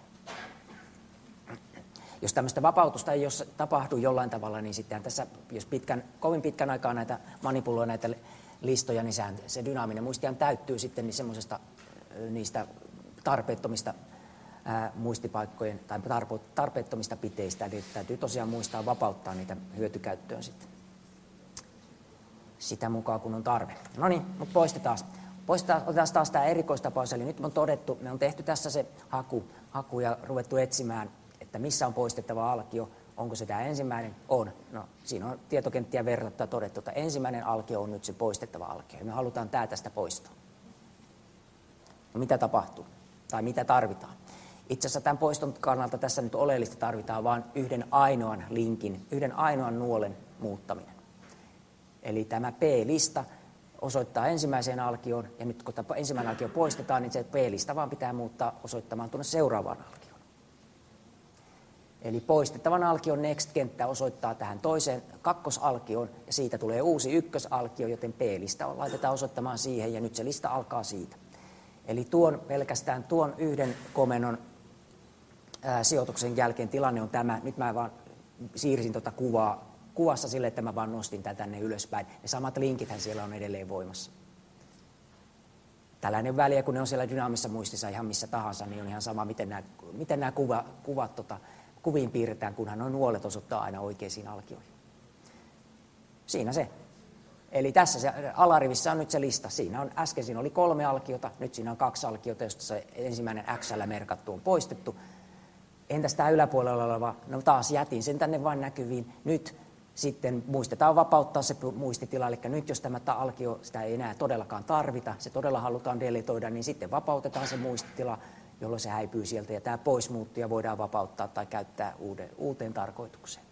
Jos tämmöistä vapautusta ei jos tapahdu jollain tavalla, niin sitten tässä, jos pitkän, kovin pitkän aikaa näitä manipuloi näitä listoja, niin sehän, se dynaaminen muistihan täyttyy sitten niin semmoisesta niistä tarpeettomista ää, muistipaikkojen tai tarpeettomista piteistä, eli täytyy tosiaan muistaa vapauttaa niitä hyötykäyttöön sitten sitä mukaan, kun on tarve. No niin, mutta poistetaan. Poistetaan, otetaan taas tämä erikoistapaus, eli nyt on todettu, me on tehty tässä se haku, haku ja ruvettu etsimään, että missä on poistettava alkio, onko se tämä ensimmäinen? On. No, siinä on tietokenttiä verrattua todettu, että ensimmäinen alkio on nyt se poistettava alkio, ja me halutaan tämä tästä poistaa. No mitä tapahtuu? Tai mitä tarvitaan? Itse asiassa tämän poiston kannalta tässä nyt oleellista tarvitaan vain yhden ainoan linkin, yhden ainoan nuolen muuttaminen. Eli tämä P-lista osoittaa ensimmäiseen alkioon, ja nyt kun tämä ensimmäinen alkio poistetaan, niin se P-lista vaan pitää muuttaa osoittamaan tuonne seuraavaan alkioon. Eli poistettavan alkion next-kenttä osoittaa tähän toiseen kakkosalkioon ja siitä tulee uusi ykkösalkio, joten P-lista laitetaan osoittamaan siihen ja nyt se lista alkaa siitä. Eli tuon pelkästään tuon yhden komennon ää, sijoituksen jälkeen tilanne on tämä. Nyt mä vaan siirsin tuota kuvaa kuvassa sille, että mä vaan nostin tätä tänne ylöspäin. Ne samat linkithän siellä on edelleen voimassa. Tällainen väliä, kun ne on siellä dynaamisessa muistissa ihan missä tahansa, niin on ihan sama, miten nämä, miten nämä kuva, kuvat tota, kuviin piirretään, kunhan nuo nuolet osoittaa aina oikeisiin alkioihin. Siinä se. Eli tässä se alarivissä on nyt se lista. Siinä on, äsken siinä oli kolme alkiota, nyt siinä on kaksi alkiota, josta se ensimmäinen X:llä merkattu on poistettu. Entäs tämä yläpuolella oleva, no taas jätin sen tänne vain näkyviin. Nyt sitten muistetaan vapauttaa se muistitila, eli nyt jos tämä alkio, sitä ei enää todellakaan tarvita, se todella halutaan deletoida, niin sitten vapautetaan se muistitila, jolloin se häipyy sieltä ja tämä poismuuttuja voidaan vapauttaa tai käyttää uuden, uuteen tarkoitukseen.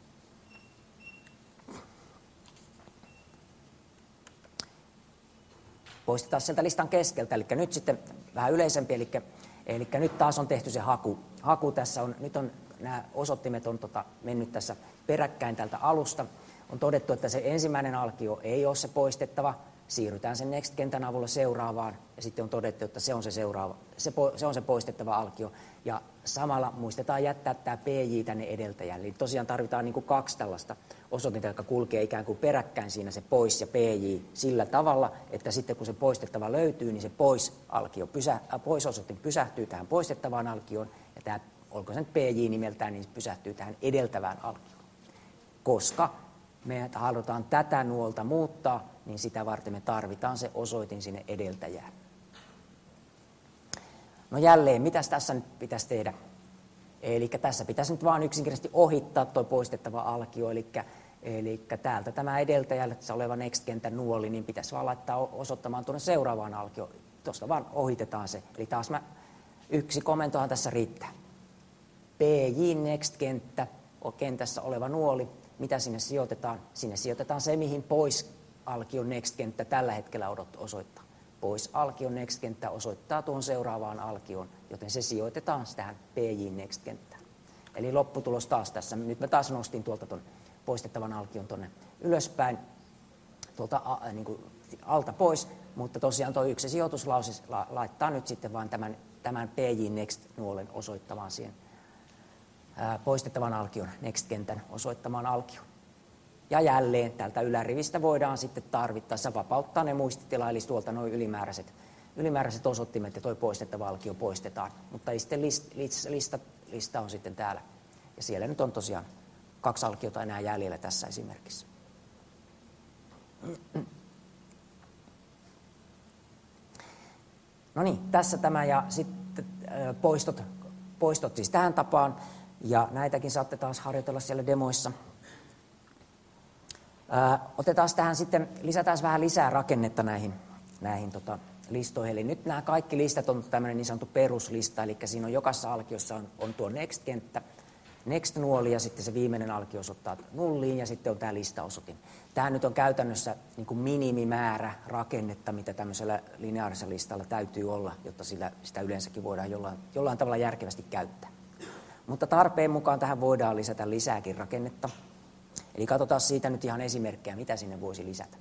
Poistetaan sieltä listan keskeltä, eli nyt sitten vähän yleisempi, eli, eli nyt taas on tehty se haku. Haku tässä on, nyt on nämä osoittimet on tota, mennyt tässä peräkkäin tältä alusta. On todettu, että se ensimmäinen alkio ei ole se poistettava, siirrytään sen next-kentän avulla seuraavaan, ja sitten on todettu, että se on se, seuraava, se, po, se, on se poistettava alkio. Ja samalla muistetaan jättää tämä P J tänne edeltäjälle. Eli tosiaan tarvitaan niin kuin kaksi tällaista osoitinta, jotka kulkee ikään kuin peräkkäin siinä se pois ja P J sillä tavalla, että sitten kun se poistettava löytyy, niin se pois-alkio, pysä, äh, pois-osoitin pysähtyy tähän poistettavaan alkioon, ja tämä, olko se nyt P J nimeltään, niin se pysähtyy tähän edeltävään alkioon. Koska me halutaan tätä nuolta muuttaa, niin sitä varten me tarvitaan se osoitin sinne edeltäjään. No jälleen, mitäs tässä nyt pitäisi tehdä? Eli tässä pitäisi nyt vaan yksinkertaisesti ohittaa tuo poistettava alkio, eli, eli täältä tämä edeltäjällä oleva next-kentän nuoli, niin pitäisi vaan laittaa osoittamaan tuonne seuraavaan alkioon. Tuosta vaan ohitetaan se. Eli taas mä, yksi komentohan tässä riittää. P J next-kenttä on kentässä oleva nuoli. Mitä sinne sijoitetaan? Sinne sijoitetaan se, mihin pois alkion next-kenttä tällä hetkellä osoittaa. Pois alkion next-kenttä osoittaa tuon seuraavaan alkioon, joten se sijoitetaan tähän P J next-kenttään. Eli lopputulos taas tässä. Nyt mä taas nostin tuolta tuon poistettavan alkion tuonne ylöspäin, tuolta a, niin kuin alta pois, mutta tosiaan tuo yksi sijoituslause la, laittaa nyt sitten vain tämän, tämän P J next-nuolen osoittamaan siihen ää, poistettavan alkion next-kentän osoittamaan alkioon. Ja jälleen tältä ylärivistä voidaan sitten tarvittaessa vapauttaa ne muistitila, eli tuolta nuo ylimääräiset, ylimääräiset osoittimet ja tuo poistettava alkio poistetaan. Mutta sitten list, list, lista, lista on sitten täällä. Ja siellä nyt on tosiaan kaksi alkiota enää jäljellä tässä esimerkissä. No niin, tässä tämä ja sitten poistot, poistot siis tähän tapaan. Ja näitäkin saatte taas harjoitella siellä demoissa. Ää, otetaan tähän sitten, lisätään vähän lisää rakennetta näihin, näihin tota, listoihin. Eli nyt nämä kaikki listat on tämmöinen niin sanottu peruslista, eli siinä on jokaisessa alkiossa on, on tuo next-kenttä, next-nuoli ja sitten se viimeinen alkio osoittaa nulliin ja sitten on tämä listaosoitin. Tämä nyt on käytännössä niin kuin minimimäärä rakennetta, mitä tämmöisellä lineaarisella listalla täytyy olla, jotta sillä, sitä yleensäkin voidaan jollain, jollain tavalla järkevästi käyttää. Mutta tarpeen mukaan tähän voidaan lisätä lisääkin rakennetta. Eli katsotaan siitä nyt ihan esimerkkejä, mitä sinne voisi lisätä.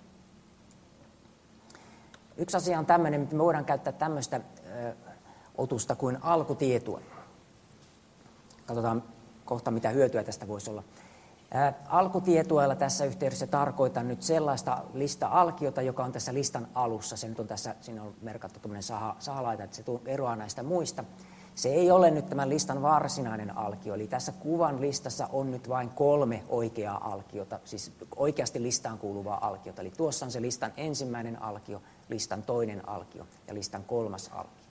Yksi asia on tämmöinen, että me voidaan käyttää tämmöistä ö, otusta kuin alkutietoa. Katsotaan kohta, mitä hyötyä tästä voisi olla. Ä, alkutietoilla tässä yhteydessä tarkoitan nyt sellaista lista-alkiota, joka on tässä listan alussa. Se nyt on tässä, siinä on merkattu tämmöinen saha, sahalaita, että se eroaa näistä muista. Se ei ole nyt tämän listan varsinainen alkio, eli tässä kuvan listassa on nyt vain kolme oikeaa alkiota, siis oikeasti listaan kuuluvaa alkiota. Eli tuossa on se listan ensimmäinen alkio, listan toinen alkio ja listan kolmas alkio.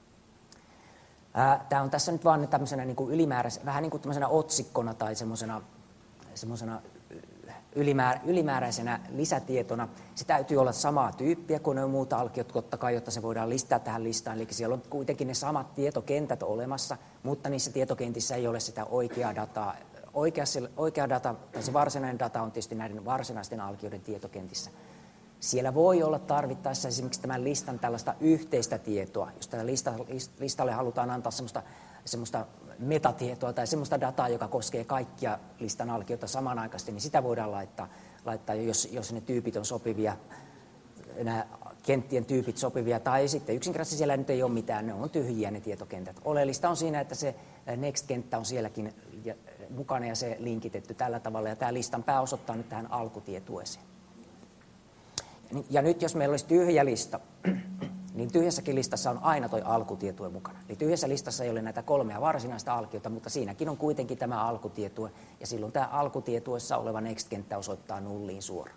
Tämä on tässä nyt vaan tämmöisenä niin kuin ylimääräisenä, vähän niin kuin tämmöisenä otsikkona tai semmoisena, semmoisena ylimäär, ylimääräisenä lisätietona. Se täytyy olla samaa tyyppiä kuin ne muut alkiot, totta kai, jotta se voidaan listaa tähän listaan. Eli siellä on kuitenkin ne samat tietokentät olemassa, mutta niissä tietokentissä ei ole sitä oikeaa dataa. Oikea, oikea data, tai se varsinainen data on tietysti näiden varsinaisten alkioiden tietokentissä. Siellä voi olla tarvittaessa esimerkiksi tämän listan tällaista yhteistä tietoa, jos tällä lista, listalle halutaan antaa semmoista, semmoista metatietoa tai semmoista dataa, joka koskee kaikkia listan alkioita samanaikaisesti, niin sitä voidaan laittaa, laittaa jos, jos ne tyypit on sopivia, nämä kenttien tyypit sopivia, tai sitten yksinkertaisesti siellä nyt ei ole mitään, ne on tyhjiä ne tietokentät. Oleellista on siinä, että se Next-kenttä on sielläkin mukana ja se linkitetty tällä tavalla, ja tämä listan pää osoittaa nyt tähän alkutietueeseen. Ja nyt jos meillä olisi tyhjä lista, niin tyhjässäkin listassa on aina tuo alkutietue mukana. Eli tyhjässä listassa ei ole näitä kolmea varsinaista alkiota, mutta siinäkin on kuitenkin tämä alkutietue, ja silloin tämä alkutietuessa oleva Next-kenttä osoittaa nulliin suoraan.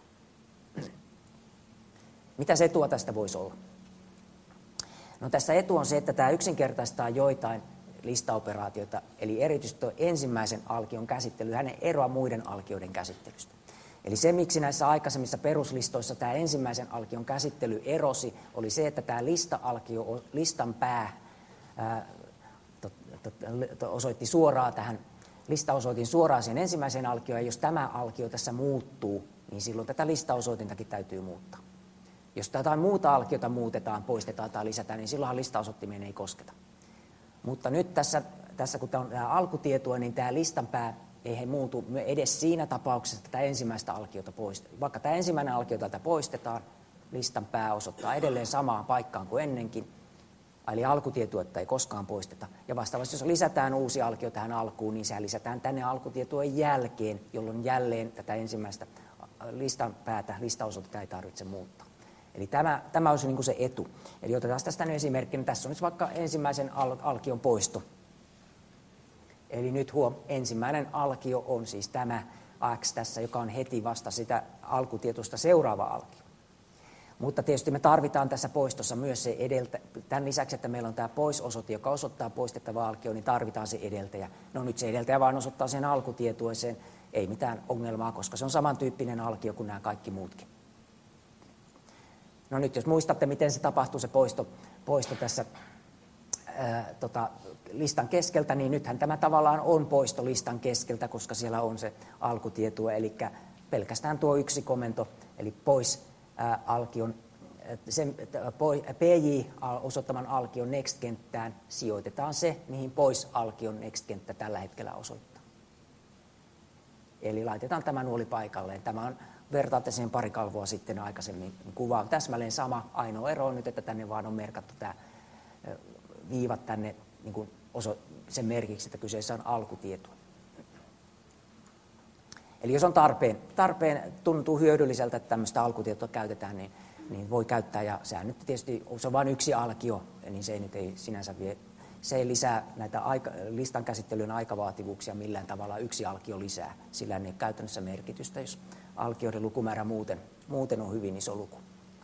Mitä se etua tästä voisi olla? No tässä etu on se, että tämä yksinkertaistaa joitain listaoperaatioita, eli erityisesti tuo ensimmäisen alkion käsittely, hänen eroa muiden alkioiden käsittelystä. Eli se, miksi näissä aikaisemmissa peruslistoissa tämä ensimmäisen alkion käsittely erosi, oli se, että tämä lista-alkio, listan pää ää, to, to, to, osoitti suoraan tähän, listaosoitin suoraan siihen ensimmäiseen alkioon, ja jos tämä alkio tässä muuttuu, niin silloin tätä listaosoitintakin täytyy muuttaa. Jos jotain muuta alkiota muutetaan, poistetaan tai lisätään, niin silloinhan listaosoittimeen ei kosketa. Mutta nyt tässä, tässä kun tämä on tämä alkutietoa, niin tämä listan pää ei muutu edes siinä tapauksessa, että tämä ensimmäistä alkiota poistetaan. Vaikka tämä ensimmäinen alkio täältä poistetaan, listan pää osoittaa edelleen samaan paikkaan kuin ennenkin, eli alkutietoutta ei koskaan poisteta. Ja vastaavasti, jos lisätään uusi alkio tähän alkuun, niin se lisätään tänne alkutietojen jälkeen, jolloin jälleen tätä ensimmäistä listan päätä, listaosoitetta ei tarvitse muuttaa. Eli tämä, tämä olisi niin kuin se etu. Eli otetaan tästä nyt esimerkki. Tässä on nyt vaikka ensimmäisen al- alkion poisto. Eli nyt huom, ensimmäinen alkio on siis tämä X tässä, joka on heti vasta sitä alkutietosta seuraava alkio. Mutta tietysti me tarvitaan tässä poistossa myös se edeltä, tämän lisäksi, että meillä on tämä poisosoite, joka osoittaa poistettava alkio, niin tarvitaan se edeltäjä. No nyt se edeltäjä vaan osoittaa sen alkutietoiseen, ei mitään ongelmaa, koska se on samantyyppinen alkio kuin nämä kaikki muutkin. No nyt jos muistatte, miten se tapahtuu se poisto, poisto tässä ää, tota, listan keskeltä, niin nythän tämä tavallaan on poisto listan keskeltä, koska siellä on se alkutietue, eli pelkästään tuo yksi komento, eli pois ää, alkion, sen, P J osoittaman alkion Next-kenttään sijoitetaan se, mihin pois alkion Next-kenttä tällä hetkellä osoittaa. Eli laitetaan tämä nuoli paikalleen. Tämä on vertaatte siihen pari kalvoa sitten aikaisemmin. Kuva on täsmälleen sama. Ainoa ero on nyt, että tänne vaan on merkattu tämä viivat tänne niin kuin oso, sen merkiksi, että kyseessä on alkutieto. Eli jos on tarpeen, tarpeen tuntuu hyödylliseltä, että tämmöistä alkutietoa käytetään, niin, niin voi käyttää. Ja sehän nyt tietysti, se on vain yksi alkio, niin se ei nyt ei sinänsä vie. Se ei lisää näitä aika, listan käsittelyn aikavaativuuksia millään tavalla, yksi alkio lisää. Sillä ei ole käytännössä merkitystä, jos alkioiden lukumäärä muuten, muuten on hyvin iso luku.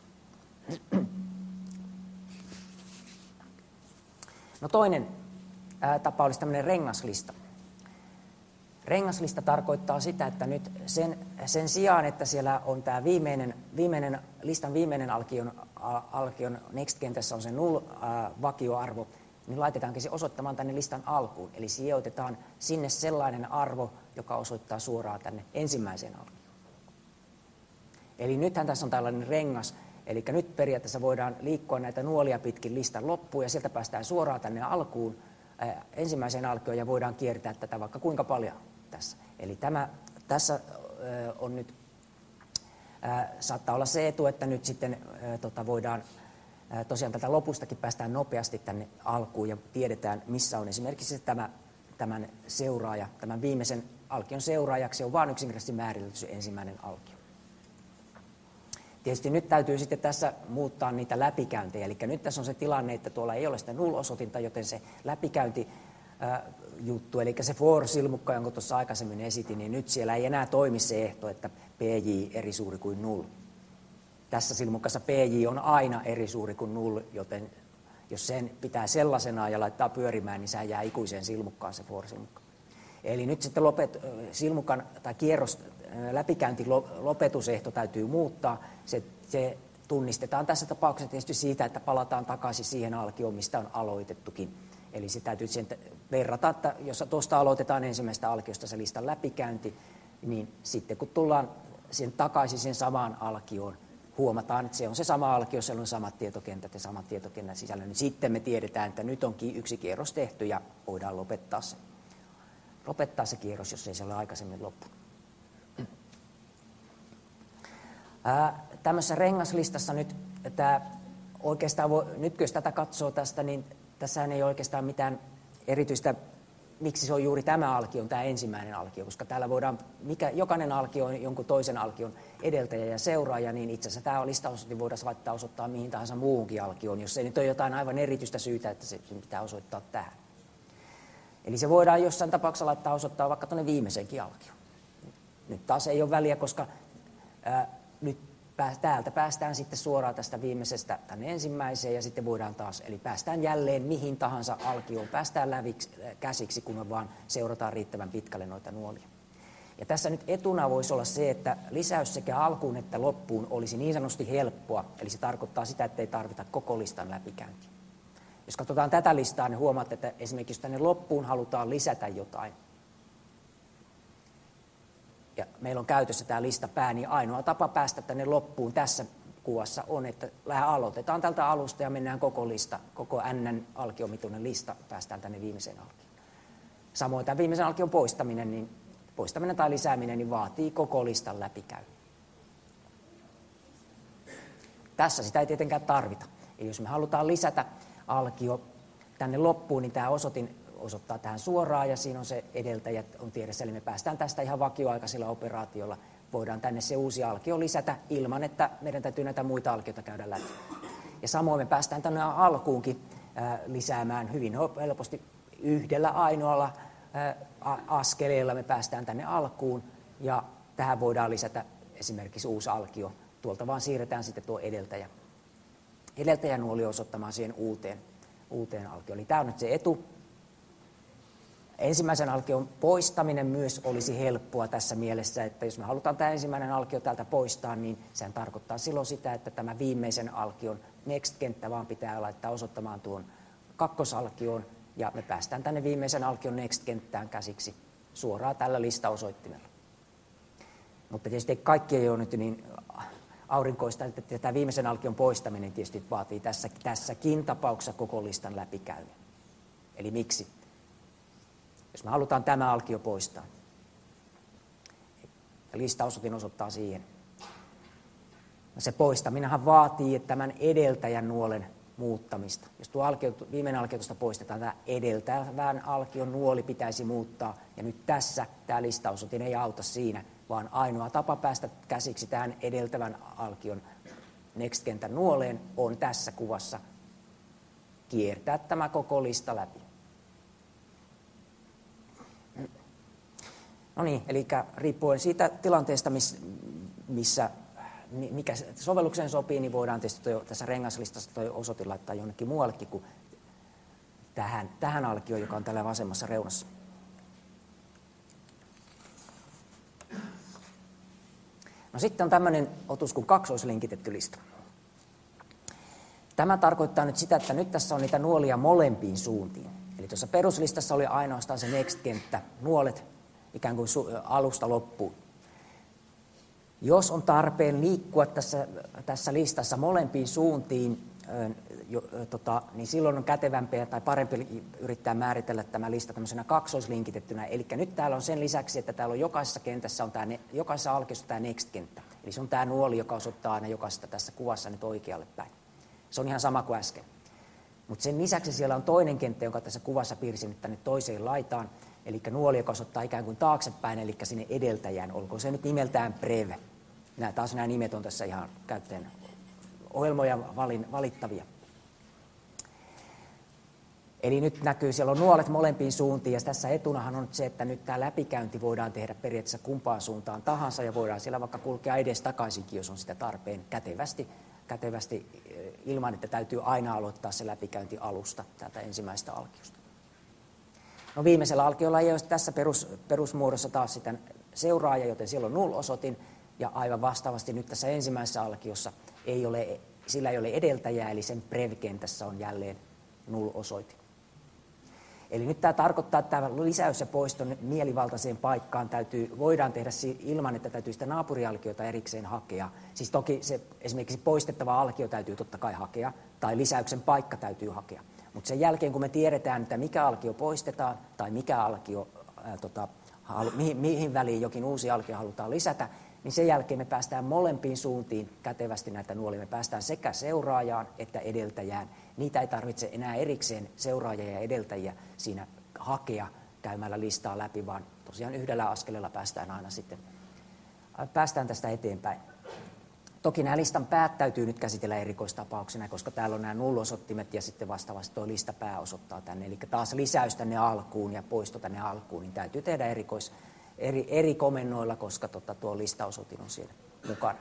No toinen ää, tapa olisi tämmöinen rengaslista. Rengaslista tarkoittaa sitä, että nyt sen, sen sijaan, että siellä on tämä viimeinen, viimeinen, listan viimeinen alkion, alkion next-kentässä on se null-vakioarvo, niin laitetaankin se osoittamaan tänne listan alkuun. Eli sijoitetaan sinne sellainen arvo, joka osoittaa suoraan tänne ensimmäiseen alkuun. Eli nythän tässä on tällainen rengas, eli nyt periaatteessa voidaan liikkua näitä nuolia pitkin listan loppuun, ja sieltä päästään suoraan tänne alkuun, ää, ensimmäiseen alkuun, ja voidaan kiertää tätä vaikka kuinka paljon tässä. Eli tämä, tässä ää, on nyt, ää, saattaa olla se etu, että nyt sitten ää, tota, voidaan, ää, tosiaan tätä lopustakin päästään nopeasti tänne alkuun, ja tiedetään, missä on esimerkiksi tämä, tämän seuraaja, tämän viimeisen alkion seuraajaksi on vain yksinkertaisesti määritelty se ensimmäinen alkio. Tietysti nyt täytyy sitten tässä muuttaa niitä läpikäyntejä, eli nyt tässä on se tilanne, että tuolla ei ole sitä null-osoitinta, joten se läpikäyntijuttu, eli se for-silmukka, jonka tuossa aikaisemmin esitin, niin nyt siellä ei enää toimi se ehto, että P J eri suuri kuin null. Tässä silmukassa P J on aina eri suuri kuin null, joten jos sen pitää sellaisenaan ja laittaa pyörimään, niin sehän jää ikuiseen silmukkaan se for-silmukka. Eli nyt sitten lopet, silmukan tai kierros, läpikäynti lopetusehto täytyy muuttaa. Se, se tunnistetaan tässä tapauksessa tietysti siitä, että palataan takaisin siihen alkioon, mistä on aloitettukin. Eli se täytyy sen verrata, että jos tuosta aloitetaan ensimmäistä alkiosta se listan läpikäynti, niin sitten kun tullaan sen takaisin sen samaan alkioon, huomataan, että se on se sama alkio, siellä on samat tietokentät ja samat tietokentän sisällä, niin sitten me tiedetään, että nyt onkin yksi kierros tehty ja voidaan lopettaa se, lopettaa se kierros, jos ei se ole aikaisemmin loppunut. Ää, tämmöisessä rengaslistassa nyt, tämä oikeastaan voi, nyt jos tätä katsoo tästä, niin tässä ei ole oikeastaan mitään erityistä, miksi se on juuri tämä alkio, tämä ensimmäinen alkio, koska täällä voidaan, mikä, jokainen alkio on jonkun toisen alkion edeltäjä ja seuraaja, niin itse asiassa tämä listaosoite voidaan laittaa osoittaa mihin tahansa muuhunkin alkioon, jos ei nyt ole jotain aivan erityistä syytä, että se pitää osoittaa tähän. Eli se voidaan jossain tapauksessa laittaa osoittaa vaikka tuonne viimeisenkin alkioon. Nyt taas ei ole väliä, koska ää, nyt täältä päästään sitten suoraan tästä viimeisestä tänne ensimmäiseen ja sitten voidaan taas, eli päästään jälleen mihin tahansa alkioon, päästään läviksi, käsiksi, kun me vaan seurataan riittävän pitkälle noita nuolia. Ja tässä nyt etuna voisi olla se, että lisäys sekä alkuun että loppuun olisi niin sanotusti helppoa, eli se tarkoittaa sitä, että ei tarvita koko listan läpikäyntiä. Jos katsotaan tätä listaa, niin huomaatte, että esimerkiksi jos tänne loppuun halutaan lisätä jotain, ja meillä on käytössä tämä listapää, niin ainoa tapa päästä tänne loppuun tässä kuvassa on, että aloitetaan tältä alusta ja mennään koko lista, koko N-alkiomituinen lista, päästään tänne viimeiseen alkioon. Samoin tämä viimeisen alkion poistaminen, niin poistaminen tai lisääminen niin vaatii koko listan läpikäynnin. Tässä sitä ei tietenkään tarvita. Eli jos me halutaan lisätä alkio tänne loppuun, niin tämä osoitin osoittaa tähän suoraan ja siinä on se edeltäjä on tiedossa, eli me päästään tästä ihan vakioaikaisella operaatiolla. Voidaan tänne se uusi alkio lisätä ilman, että meidän täytyy näitä muita alkioita käydä läpi. Ja samoin me päästään tänne alkuunkin ää, lisäämään hyvin helposti yhdellä ainoalla ää, askeleella me päästään tänne alkuun ja tähän voidaan lisätä esimerkiksi uusi alkio. Tuolta vaan siirretään sitten tuo edeltäjä. Edeltäjänuoli osoittamaan siihen uuteen, uuteen alkioon. Eli tämä on nyt se etu. Ensimmäisen alkion poistaminen myös olisi helppoa tässä mielessä, että jos me halutaan tämä ensimmäinen alkio täältä poistaa, niin sehän tarkoittaa silloin sitä, että tämä viimeisen alkion next-kenttä vaan pitää laittaa osoittamaan tuon kakkosalkioon, ja me päästään tänne viimeisen alkion next-kenttään käsiksi suoraan tällä listaosoittimella. Mutta tietysti kaikki ei ole nyt niin aurinkoista, että tämä viimeisen alkion poistaminen tietysti vaatii tässä, tässäkin tapauksessa koko listan läpikäynnin. Eli miksi? Jos me halutaan tämä alkio poistaa, ja listaosoitin osoittaa siihen. Se poistaminenhan vaatii että tämän edeltäjän nuolen muuttamista. Jos tuo alkio, viimeinen alkio tuosta poistetaan, tämä edeltävän alkion nuoli pitäisi muuttaa. Ja nyt tässä tämä listaosoitin ei auta siinä, vaan ainoa tapa päästä käsiksi tähän edeltävän alkion next-kentän nuoleen on tässä kuvassa kiertää tämä koko lista läpi. No niin, eli riippuen siitä tilanteesta, missä, mikä sovellukseen sopii, niin voidaan tietysti toi, tässä rengaslistassa tuo osoite laittaa jonnekin muuallekin kuin tähän, tähän alkioon, joka on tällä vasemmassa reunassa. No sitten on tämmöinen otus kuin kaksoislinkitetty lista. Tämä tarkoittaa nyt sitä, että nyt tässä on niitä nuolia molempiin suuntiin. Eli tuossa peruslistassa oli ainoastaan se next-kenttä, nuolet, ikään kuin alusta loppuun. Jos on tarpeen liikkua tässä, tässä listassa molempiin suuntiin, jo, tota, niin silloin on kätevämpiä tai parempi yrittää määritellä tämä lista tämmöisenä kaksoislinkitettynä. Eli nyt täällä on sen lisäksi, että täällä on jokaisessa kentässä, on tämä, jokaisessa alkiossa tämä next-kenttä. Eli se on tämä nuoli, joka osoittaa aina jokaisesta tässä kuvassa nyt oikealle päin. Se on ihan sama kuin äsken. Mutta sen lisäksi siellä on toinen kenttä, jonka tässä kuvassa piirsin nyt tänne toiseen laitaan. Eli nuoli, joka osoittaa ikään kuin taaksepäin, eli sinne edeltäjään. Olkoon se nyt nimeltään Prev. Nämä, taas nämä nimet on tässä ihan käyttäjän ohjelmoja valin, valittavia. Eli nyt näkyy, siellä on nuolet molempiin suuntiin, ja tässä etunahan on se, että nyt tämä läpikäynti voidaan tehdä periaatteessa kumpaan suuntaan tahansa, ja voidaan siellä vaikka kulkea edes takaisinkin, jos on sitä tarpeen kätevästi, kätevästi ilman, että täytyy aina aloittaa se läpikäynti alusta täältä ensimmäisestä alkiosta. No viimeisellä alkiolla ei ole tässä perus, perusmuodossa taas sitä seuraaja, joten siellä on null-osoitin, ja aivan vastaavasti nyt tässä ensimmäisessä alkiossa ei ole, sillä ei ole edeltäjää, eli sen prev-kentässä on jälleen null-osoitin. Eli nyt tämä tarkoittaa, että tämä lisäys ja poiston mielivaltaiseen paikkaan täytyy, voidaan tehdä ilman, että täytyy sitä naapurialkiota erikseen hakea. Siis toki se, esimerkiksi poistettava alkio täytyy totta kai hakea, tai lisäyksen paikka täytyy hakea. Mutta sen jälkeen, kun me tiedetään, että mikä alkio poistetaan, tai mikä alkio, ää, tota, halu, mihin, mihin väliin jokin uusi alkio halutaan lisätä, niin sen jälkeen me päästään molempiin suuntiin kätevästi näitä nuolia. Me päästään sekä seuraajaan että edeltäjään. Niitä ei tarvitse enää erikseen seuraajia ja edeltäjiä siinä hakea käymällä listaa läpi, vaan tosiaan yhdellä askeleella päästään aina sitten päästään tästä eteenpäin. Toki nämä listan päät täytyy nyt käsitellä erikoistapauksena, koska täällä on nämä null-osoittimet ja sitten vastaavasti tuo listapää osoittaa tänne. Eli taas lisäys tänne alkuun ja poisto tänne alkuun, niin täytyy tehdä erikois, eri, eri komennoilla, koska tota, tuo listaosoitin on siellä mukana.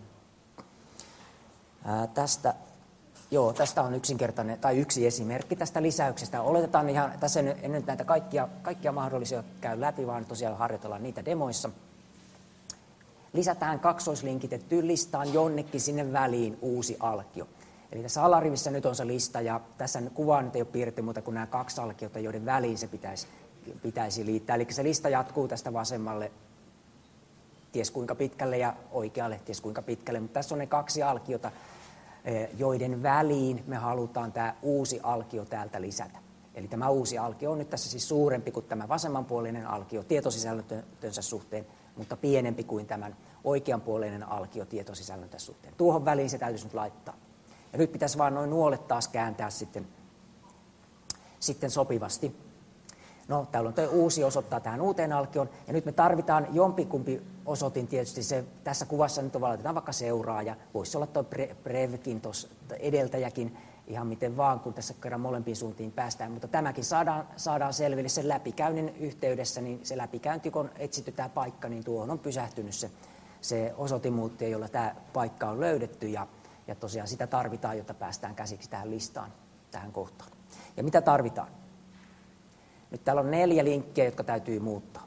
Ää, tästä, joo, tästä on yksinkertainen, tai yksi esimerkki tästä lisäyksestä. Oletetaan ihan, tässä en, en nyt näitä kaikkia, kaikkia mahdollisia käy läpi, vaan tosiaan harjoitellaan niitä demoissa. Lisätään kaksoislinkitettyyn listaan jonnekin sinne väliin uusi alkio. Eli tässä alarivissä nyt on se lista, ja tässä kuvaa nyt ei ole piirretty muuta kuin nämä kaksi alkiota, joiden väliin se pitäisi, pitäisi liittää. Eli se lista jatkuu tästä vasemmalle ties kuinka pitkälle ja oikealle ties kuinka pitkälle, mutta tässä on ne kaksi alkiota, joiden väliin me halutaan tämä uusi alkio täältä lisätä. Eli tämä uusi alkio on nyt tässä siis suurempi kuin tämä vasemmanpuoleinen alkio tietosisällöntönsä suhteen, mutta pienempi kuin tämän oikeanpuoleinen alkio tietosisällöntönsä suhteen. Tuohon väliin se täytyisi nyt laittaa. Ja nyt pitäisi vaan noin nuolet taas kääntää sitten, sitten sopivasti. No, täällä on tuo uusi osoittaa tähän uuteen alkioon, ja nyt me tarvitaan jompikumpi osoitin tietysti. Se, tässä kuvassa nyt on valitaan vaikka seuraaja, voisi olla tuo pre, prevkin, tuossa edeltäjäkin, ihan miten vaan, kun tässä kerran molempiin suuntiin päästään, mutta tämäkin saadaan, saadaan selville sen läpikäynnin yhteydessä, niin se läpikäynti, kun etsitty tämä paikka, niin tuohon on pysähtynyt se, se osoitinmuuttaja, jolla tämä paikka on löydetty, ja, ja tosiaan sitä tarvitaan, jotta päästään käsiksi tähän listaan, tähän kohtaan. Ja mitä tarvitaan? Nyt täällä on neljä linkkiä, jotka täytyy muuttaa.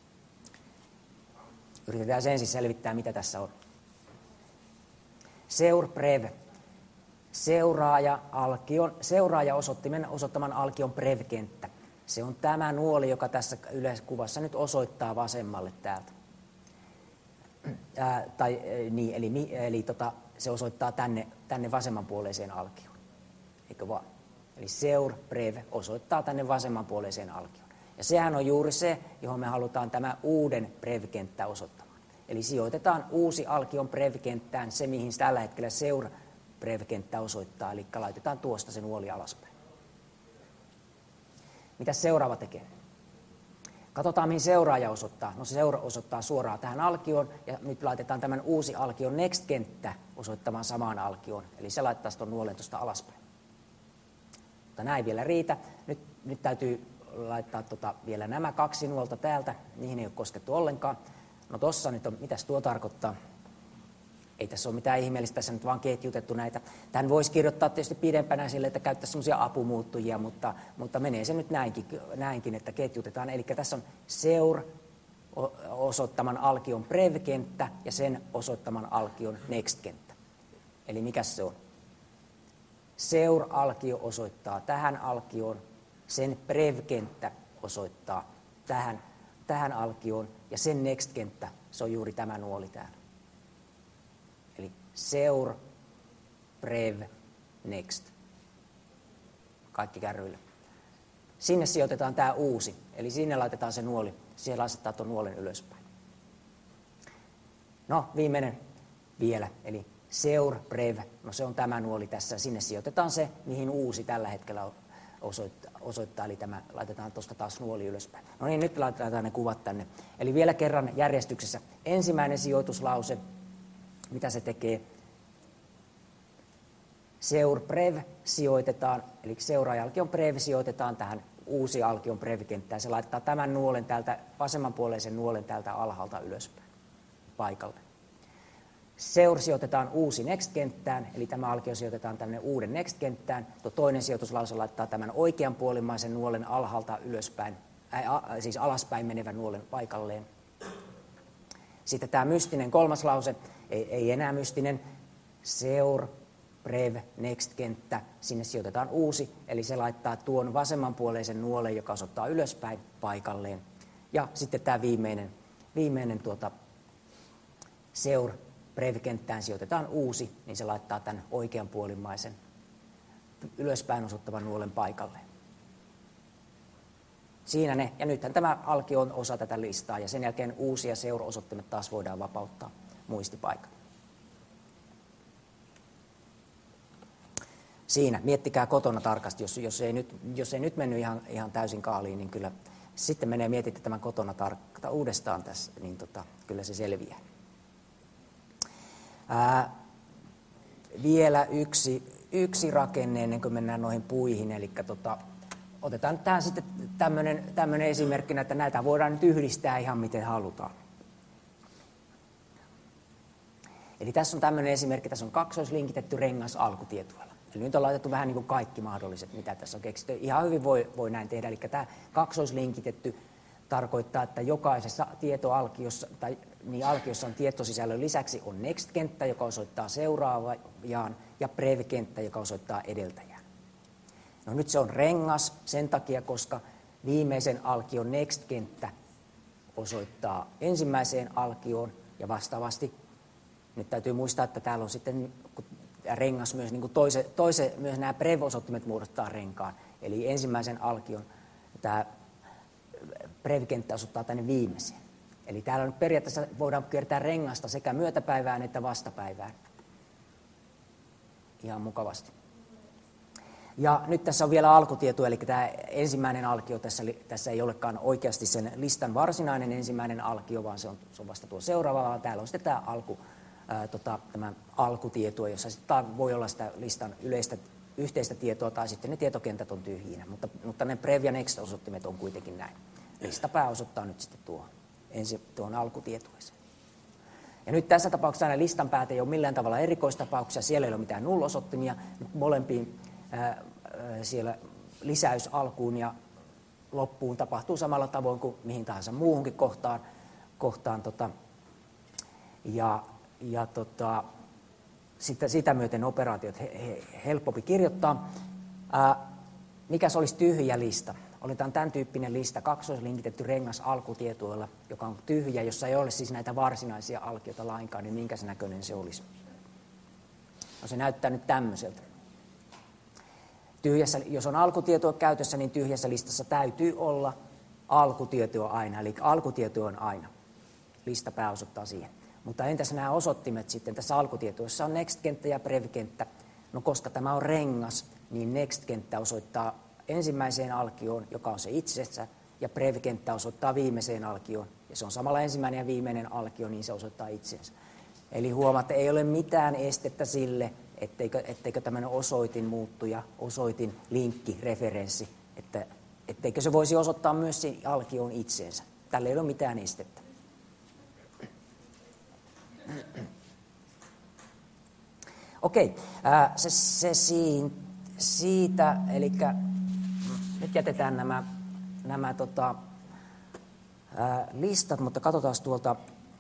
Yritetään ensin selvittää, mitä tässä on. Seur prev. Seuraaja, alkion, seuraaja osoittimen osoittaman alkion prev-kenttä. Se on tämä nuoli, joka tässä yleiskuvassa nyt osoittaa vasemmalle täältä. Ää, tai, niin, eli eli tota, se osoittaa tänne, tänne vasemmanpuoleiseen alkioon. Eikö vaan? Eli seur prev osoittaa tänne vasemmanpuoleiseen alkioon. Ja sehän on juuri se, johon me halutaan tämä uuden prev-kenttä osoittamaan. Eli sijoitetaan uusi alkion prev-kenttään se, mihin tällä hetkellä seur prev-kenttä osoittaa, eli laitetaan tuosta se nuoli alaspäin. Mitä seuraava tekee? Katsotaan, mihin seuraaja osoittaa. No se seura osoittaa suoraan tähän alkioon, ja nyt laitetaan tämän uusi alkion next-kenttä osoittamaan samaan alkioon. Eli se laittaa tuon nuolen tuosta alaspäin. Mutta näin vielä riitä. Nyt, nyt täytyy laittaa tota vielä nämä kaksi nuolta täältä. Niihin ei ole koskettu ollenkaan. No tossa nyt on, mitäs tuo tarkoittaa? Ei tässä ole mitään ihmeellistä, tässä nyt vaan ketjutettu näitä. Tämän voisi kirjoittaa tietysti pidempänä sille, että käyttäisi semmoisia apumuuttujia, mutta, mutta menee se nyt näinkin, näinkin, että ketjutetaan. Eli tässä on seur osoittaman alkion prev-kenttä ja sen osoittaman alkion next-kenttä. Eli mikä se on? Seur-alkio osoittaa tähän alkioon, sen prev-kenttä osoittaa tähän, tähän alkioon ja sen next-kenttä, se on juuri tämä nuoli täällä. Eli seur, prev, next. Kaikki kärryillä. Sinne sijoitetaan tämä uusi, eli sinne laitetaan se nuoli. Siellä asettaa tuon nuolen ylöspäin. No, viimeinen vielä, eli seur, prev. No se on tämä nuoli tässä. Sinne sijoitetaan se, mihin uusi tällä hetkellä osoittaa. osoittaa eli tämä laitetaan tuosta taas nuoli ylöspäin. No niin, nyt laitetaan ne kuvat tänne. Eli vielä kerran järjestyksessä. Ensimmäinen sijoituslause. Mitä se tekee? Seur prev sijoitetaan, eli seuraaja-alkion prev sijoitetaan tähän uusi alkion prev-kenttään. Se laittaa tämän nuolen täältä, vasemmanpuoleisen nuolen täältä alhaalta ylöspäin paikalle. Seur sijoitetaan uusi next-kenttään, eli tämä alkio sijoitetaan tänne uuden next-kenttään. Tuo toinen sijoituslause laittaa tämän oikeanpuolimmaisen nuolen alhaalta ylöspäin, äh, a, siis alaspäin menevän nuolen paikalleen. Sitten tämä mystinen kolmas lause, ei, ei enää mystinen, seur prev, next-kenttä, sinne sijoitetaan uusi, eli se laittaa tuon vasemmanpuoleisen nuolen, joka osoittaa ylöspäin paikalleen. Ja sitten tämä viimeinen, viimeinen tuota, seur, prev-kenttään sijoitetaan uusi, niin se laittaa tämän oikeanpuolimmaisen ylöspäin osoittavan nuolen paikalleen. Siinä ne, ja nythän tämä alkio on osa tätä listaa, ja sen jälkeen uusia seur-osoittimet taas voidaan vapauttaa muistipaikalle. Siinä, miettikää kotona tarkasti, jos, jos, ei, nyt, jos ei nyt mennyt ihan, ihan täysin kaaliin, niin kyllä sitten menee mietitte tämän kotona tar- uudestaan tässä, niin tota, kyllä se selviää. Ää, vielä yksi, yksi rakenne ennen kuin mennään noihin puihin, eli tota, otetaan nyt tähän sitten tämmöinen esimerkkinä, että näitä voidaan nyt yhdistää ihan miten halutaan. Eli tässä on tämmöinen esimerkki, tässä on kaksoislinkitetty rengas alkutietoilla. Eli nyt on laitettu vähän niin kuin kaikki mahdolliset, mitä tässä on keksitty. Ihan hyvin voi, voi näin tehdä. Eli tämä kaksoislinkitetty tarkoittaa, että jokaisessa tietoalkiossa, tai niin alkiossa on tietosisällön lisäksi on next-kenttä, joka osoittaa seuraavaan, ja prev-kenttä, joka osoittaa edeltäjään. No nyt se on rengas sen takia, koska viimeisen alkion next-kenttä osoittaa ensimmäiseen alkioon, ja vastaavasti nyt täytyy muistaa, että täällä on sitten rengas myös, niin kuin toise, toise, myös nämä prev-osoittimet muodostaa renkaan. Eli ensimmäisen alkion tämä prev-kenttä osoittaa tänne viimeiseen. Eli täällä nyt periaatteessa voidaan kiertää rengasta sekä myötäpäivään että vastapäivään. Ihan mukavasti. Ja nyt tässä on vielä alkutieto, eli tämä ensimmäinen alkio, tässä, tässä ei olekaan oikeasti sen listan varsinainen ensimmäinen alkio, vaan se on, se on vasta tuo seuraava, vaan täällä on sitten tämä alku. Ää, tota, tämä alkutietoa, jossa sitten voi olla sitä listan yleistä, yhteistä tietoa, tai sitten ne tietokentät on tyhjinä, mutta, mutta ne prev- ja next-osoittimet on kuitenkin näin. Listapää osoittaa nyt sitten tuohon, ensi, tuohon alkutietoiseen. Ja nyt tässä tapauksessa nämä listan päät ei ole millään tavalla erikoistapauksia, siellä ei ole mitään null-osoittimia, molempiin ää, ää, siellä lisäys alkuun ja loppuun tapahtuu samalla tavoin kuin mihin tahansa muuhunkin kohtaan, kohtaan tota, ja Ja tota, sitä, sitä myöten operaatiot he, he, helpompi kirjoittaa. Ää, mikä se olisi tyhjä lista? Oletaan tämän tyyppinen lista, kaksoislinkitetty rengas alkutietoilla, joka on tyhjä, jossa ei ole siis näitä varsinaisia alkioita lainkaan, niin minkä se näköinen se olisi? No se näyttää nyt tämmöiseltä. Tyhjässä, jos on alkutietoa käytössä, niin tyhjässä listassa täytyy olla alkutietoa aina, eli alkutieto on aina. Listapää osoittaa siihen. Mutta entäs nämä osoittimet sitten tässä alkutietoissa on next-kenttä ja prev-kenttä. No koska tämä on rengas, niin next-kenttä osoittaa ensimmäiseen alkioon, joka on se itsensä, ja prev-kenttä osoittaa viimeiseen alkioon. Ja se on samalla ensimmäinen ja viimeinen alkio, niin se osoittaa itsensä. Eli huomaatte, ei ole mitään estettä sille, etteikö, etteikö tämmöinen osoitin muuttuja, osoitin linkki, referenssi, että etteikö se voisi osoittaa myös sen alkioon itsensä. Tällä ei ole mitään estettä. Okei, ää, se, se siin, siitä, eli nyt jätetään nämä, nämä tota, ää, listat, mutta katsotaan tuolta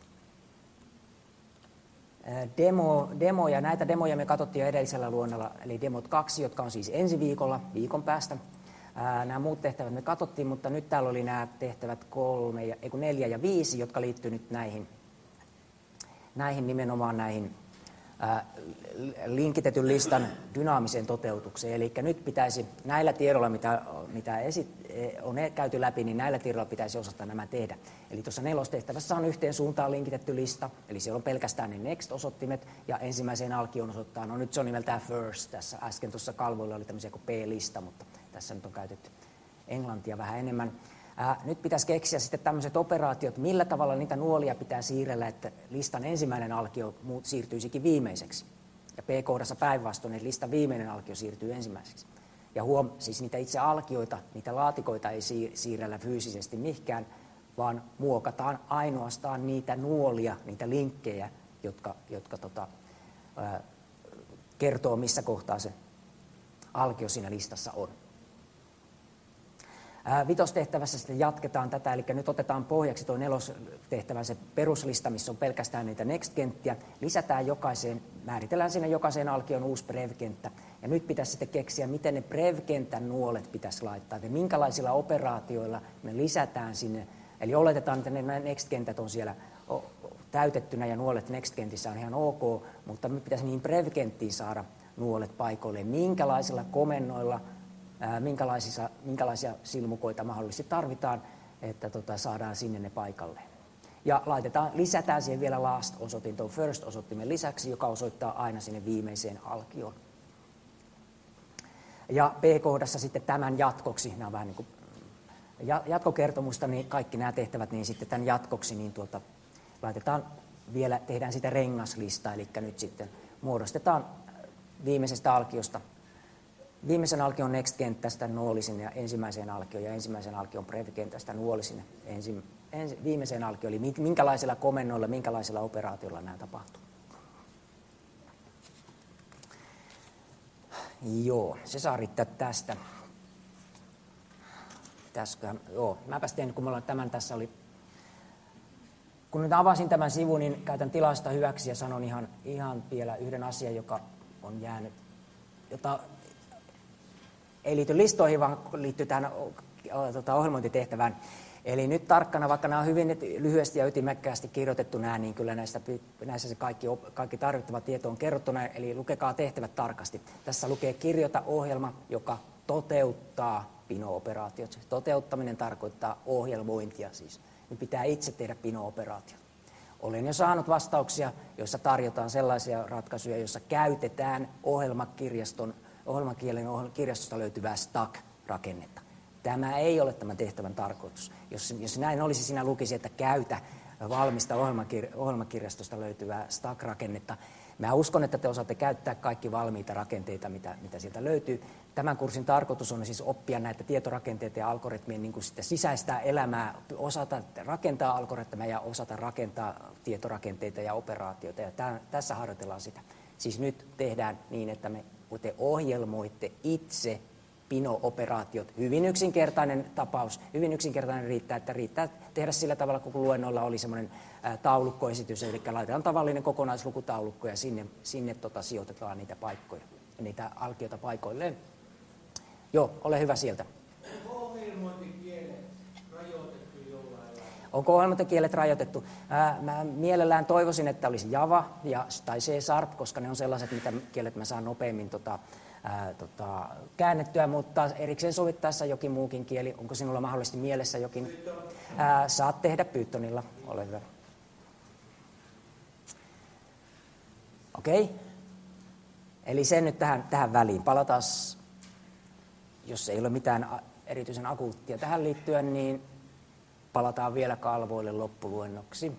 ää, demo, demoja. Näitä demoja me katsottiin jo edellisellä luonnolla, eli demot kaksi, jotka on siis ensi viikolla, viikon päästä. Ää, nämä muut tehtävät me katsottiin, mutta nyt täällä oli nämä tehtävät kolme, ja, ei kun neljä ja viisi, jotka liittyy nyt näihin. näihin nimenomaan näihin ää, linkitetyn listan dynaamiseen toteutukseen. Eli nyt pitäisi näillä tiedoilla, mitä, mitä esit, on käyty läpi, niin näillä tiedoilla pitäisi osata nämä tehdä. Eli tuossa nelostehtävässä on yhteen suuntaan linkitetty lista, eli siellä on pelkästään ne next-osoittimet, ja ensimmäiseen alkioon osoittaa, no nyt se on nimeltään first, tässä äsken tuossa kalvoilla oli tämmöisiä kuin P-lista, mutta tässä nyt on käytetty englantia vähän enemmän. Ää, nyt pitäisi keksiä sitten tämmöiset operaatiot, millä tavalla niitä nuolia pitää siirrellä, että listan ensimmäinen alkio muut siirtyisikin viimeiseksi. Ja P-koodassa päinvastoin, että listan viimeinen alkio siirtyy ensimmäiseksi. Ja huom, siis niitä itse alkioita, niitä laatikoita ei siirrellä fyysisesti mihinkään, vaan muokataan ainoastaan niitä nuolia, niitä linkkejä, jotka, jotka tota, ää, kertoo, missä kohtaa se alkio siinä listassa on. Vitostehtävässä sitten jatketaan tätä, eli nyt otetaan pohjaksi tuo nelostehtävän se peruslista, missä on pelkästään niitä next-kenttiä. Lisätään jokaiseen määritellään sinne jokaiseen alkioon uusi brevkenttä. Ja nyt pitäisi sitten keksiä, miten ne brevkentän nuolet pitäisi laittaa, ja minkälaisilla operaatioilla me lisätään sinne. Eli oletetaan, että ne next-kentät on siellä täytettynä ja nuolet next-kentissä on ihan ok, mutta me pitäisi niin brevkenttiin saada nuolet paikoille. Minkälaisilla komennoilla, ää, minkälaisia, minkälaisia silmukoita mahdollisesti tarvitaan, että tota, saadaan sinne ne paikalle. Ja laitetaan, lisätään siihen vielä last-osoitin tuon first-osoittimen lisäksi, joka osoittaa aina sinne viimeiseen alkioon. Ja B-kohdassa sitten tämän jatkoksi, nämä on vähän niin kuin jatkokertomusta, niin kaikki nämä tehtävät, niin sitten tämän jatkoksi niin tuota, laitetaan vielä, tehdään sitä rengaslista, eli nyt sitten muodostetaan viimeisestä alkiosta, viimeisen alkion next-kenttästä nuolisin ja ensimmäiseen alkioon ja ensimmäisen alkion prev-kentästä nuolisin ensi, ensi, viimeiseen alkioon, eli minkälaisilla komennoilla, minkälaisilla operaatioilla nämä tapahtuu. Joo, se saa riittää tästä. Pitäisiköhän, joo, mäpäs tein, kun mulla tämän tässä oli, kun nyt avasin tämän sivun, niin käytän tilasta hyväksi ja sanon ihan, ihan vielä yhden asian, joka on jäänyt, jota ei liity listoihin, vaan liittyy tähän tota, ohjelmointitehtävään. Eli nyt tarkkana, vaikka nämä on hyvin lyhyesti ja ytimekkäästi kirjoitettu nämä, niin kyllä näistä, näissä se kaikki, kaikki tarvittava tieto on kerrottuna, eli lukekaa tehtävät tarkasti. Tässä lukee kirjoita ohjelma, joka toteuttaa Pino-operaatiot. Toteuttaminen tarkoittaa ohjelmointia siis. Niin pitää itse tehdä Pino-operaatiot. Olen jo saanut vastauksia, joissa tarjotaan sellaisia ratkaisuja, joissa käytetään ohjelmakirjaston, ohjelmakielen kirjastosta löytyvää stack-rakennetta. Tämä ei ole tämän tehtävän tarkoitus. Jos, jos näin olisi, siinä lukisi, että käytä valmista ohjelmakir- ohjelmakirjastosta löytyvää stack-rakennetta. Mä uskon, että te osaatte käyttää kaikki valmiita rakenteita, mitä, mitä sieltä löytyy. Tämän kurssin tarkoitus on siis oppia näitä tietorakenteita ja algoritmien niin kuin sitä sisäistää elämää, osata rakentaa algoritmeja ja osata rakentaa tietorakenteita ja operaatioita. Ja tämän, tässä harjoitellaan sitä. Siis nyt tehdään niin, että me te ohjelmoitte itse Pino-operaatiot. Hyvin yksinkertainen tapaus, hyvin yksinkertainen riittää, että riittää tehdä sillä tavalla, kun luennolla oli semmoinen taulukkoesitys, eli laitetaan tavallinen kokonaislukutaulukko ja sinne, sinne tota, sijoitetaan niitä paikkoja, niitä alkioita paikoilleen. Joo, ole hyvä sieltä. Onko ohjelmointikielet rajoitettu jollain lailla? Onko ohjelmointikielet rajoitettu? Ää, mä mielellään toivoisin, että olisi Java ja, tai C Sharp, koska ne on sellaiset, mitä kielet mä saan nopeammin tota, Ää, tota, käännettyä, mutta erikseen sovittaessa jokin muukin kieli. Onko sinulla mahdollisesti mielessä jokin? Ää, saat tehdä Pythonilla, ole hyvä. Okei. Okay. Eli sen nyt tähän, tähän väliin. Palataan, jos ei ole mitään erityisen akuuttia tähän liittyen, niin palataan vielä kalvoille loppuluennoksi.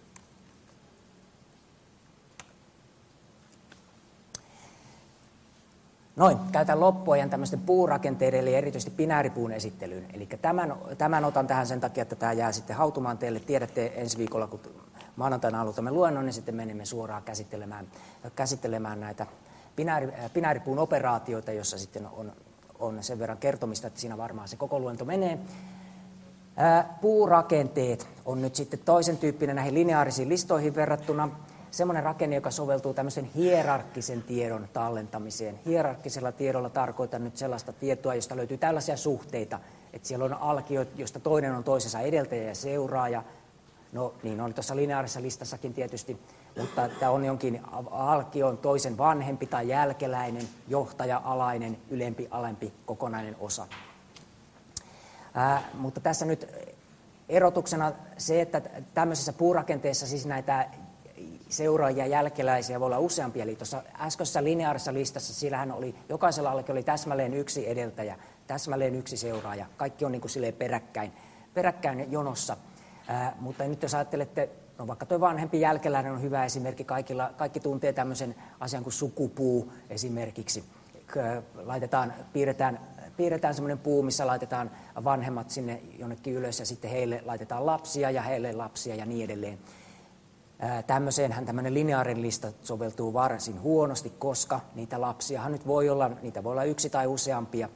Noin, käytän loppuajan tämmöisten puurakenteiden, eli erityisesti binääripuun esittelyyn. Eli tämän, tämän otan tähän sen takia, että tämä jää sitten hautumaan teille. Tiedätte ensi viikolla, kun maanantaina aloitamme luennon, niin sitten menemme suoraan käsittelemään, käsittelemään näitä binääri, binääripuun operaatioita, jossa sitten on, on sen verran kertomista, että siinä varmaan se koko luento menee. Ää, puurakenteet on nyt sitten toisen tyyppinen näihin lineaarisiin listoihin verrattuna. Semmoinen rakenne, joka soveltuu tämmöisen hierarkkisen tiedon tallentamiseen. Hierarkkisella tiedolla tarkoitan nyt sellaista tietoa, josta löytyy tällaisia suhteita, että siellä on alkio, josta toinen on toisensa edeltäjä ja seuraaja. No niin on tuossa lineaarisessa listassakin tietysti, mutta tämä on jonkin alkion toisen vanhempi tai jälkeläinen, johtaja, alainen, ylempi, alempi, kokonainen osa. Ää, mutta tässä nyt erotuksena se, että tämmöisessä puurakenteessa siis näitä seuraajia jälkeläisiä voi olla useampia. Eli tuossa äskeisessä lineaarisessa listassa sillähän oli, jokaisella alkio oli täsmälleen yksi edeltäjä, täsmälleen yksi seuraaja. Kaikki on niin kuin silleen peräkkäin, peräkkäin jonossa. Ää, mutta nyt jos ajattelette, no vaikka tuo vanhempi jälkeläinen on hyvä esimerkki, kaikilla, kaikki tuntee tämmöisen asian kuin sukupuu esimerkiksi. Laitetaan, piirretään, piirretään semmoinen puu, missä laitetaan vanhemmat sinne jonnekin ylös ja sitten heille laitetaan lapsia ja heille lapsia ja niin edelleen. Tämmöiseenhän tämmöinen lineaarinen lista soveltuu varsin huonosti, koska niitä lapsiahan nyt voi olla, niitä voi olla yksi tai useampia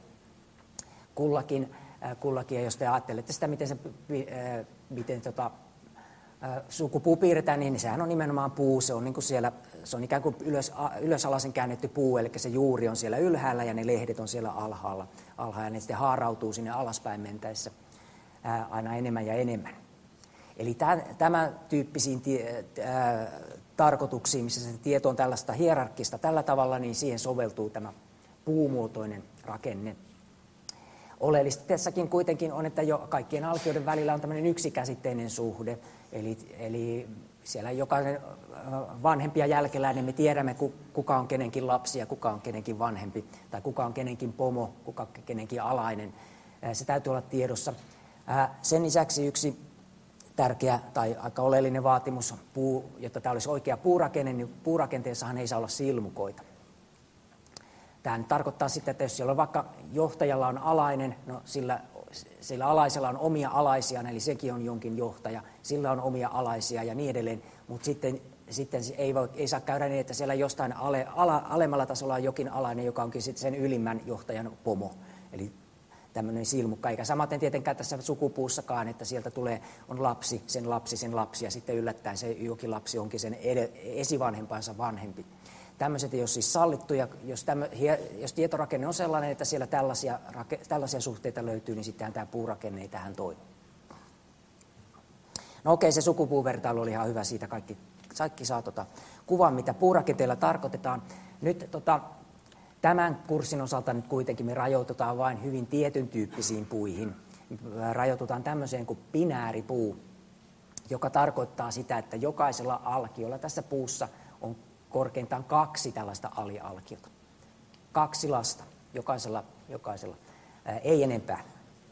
kullakin, kullakin ja jos te ajattelette sitä, miten, se, miten tota, sukupuu piirretään, niin sehän on nimenomaan puu. Se on, niin kuin siellä, se on ikään kuin ylös, ylösalaisen käännetty puu, eli se juuri on siellä ylhäällä ja ne lehdet on siellä alhaalla. alhaalla ja ne sitten haarautuu sinne alaspäin mentäessä ää, aina enemmän ja enemmän. Eli tämän tyyppisiin tie, ää, tarkoituksiin, missä se tieto on tällaista hierarkkista tällä tavalla, niin siihen soveltuu tämä puumuotoinen rakenne. Oleellista tässäkin kuitenkin on, että jo kaikkien alkioiden välillä on tämmöinen yksikäsitteinen suhde. Eli, eli siellä jokainen vanhempi ja jälkeläinen, me tiedämme kuka on kenenkin lapsi ja kuka on kenenkin vanhempi, tai kuka on kenenkin pomo, kuka on kenenkin alainen. Se täytyy olla tiedossa. Sen lisäksi yksi tärkeä tai aika oleellinen vaatimus, puu, jotta tämä olisi oikea puurakenne, niin puurakenteessahan ei saa olla silmukoita. Tämä tarkoittaa sitä, että jos siellä on vaikka johtajalla on alainen, no sillä, sillä alaisella on omia alaisia, eli sekin on jonkin johtaja, sillä on omia alaisia ja niin edelleen, mutta sitten, sitten ei, voi, ei saa käydä niin, että siellä jostain ale, ala, alemmalla tasolla on jokin alainen, joka onkin sitten sen ylimmän johtajan pomo, eli tämmöinen silmukka, eikä samaten tietenkään tässä sukupuussakaan, että sieltä tulee, on lapsi, sen lapsi, sen lapsi, ja sitten yllättäen se jokin lapsi onkin sen ed- esivanhempansa vanhempi. Tämmöiset ei ole siis sallittuja. Jos, tämmö, jos tietorakenne on sellainen, että siellä tällaisia, tällaisia suhteita löytyy, niin sittenhän tämä puurakenne ei tähän toimi. No okei, se sukupuuvertailu oli ihan hyvä, siitä kaikki, kaikki saa tota, kuvan, mitä puurakenteella tarkoitetaan. Nyt tota, tämän kurssin osalta nyt kuitenkin me rajoitutaan vain hyvin tietyn tyyppisiin puihin. Rajoitutaan tämmöiseen kuin binääripuu, joka tarkoittaa sitä, että jokaisella alkiolla tässä puussa on korkeintaan kaksi tällaista alialkiota. Kaksi lasta, jokaisella, jokaisella. Ää, ei enempää.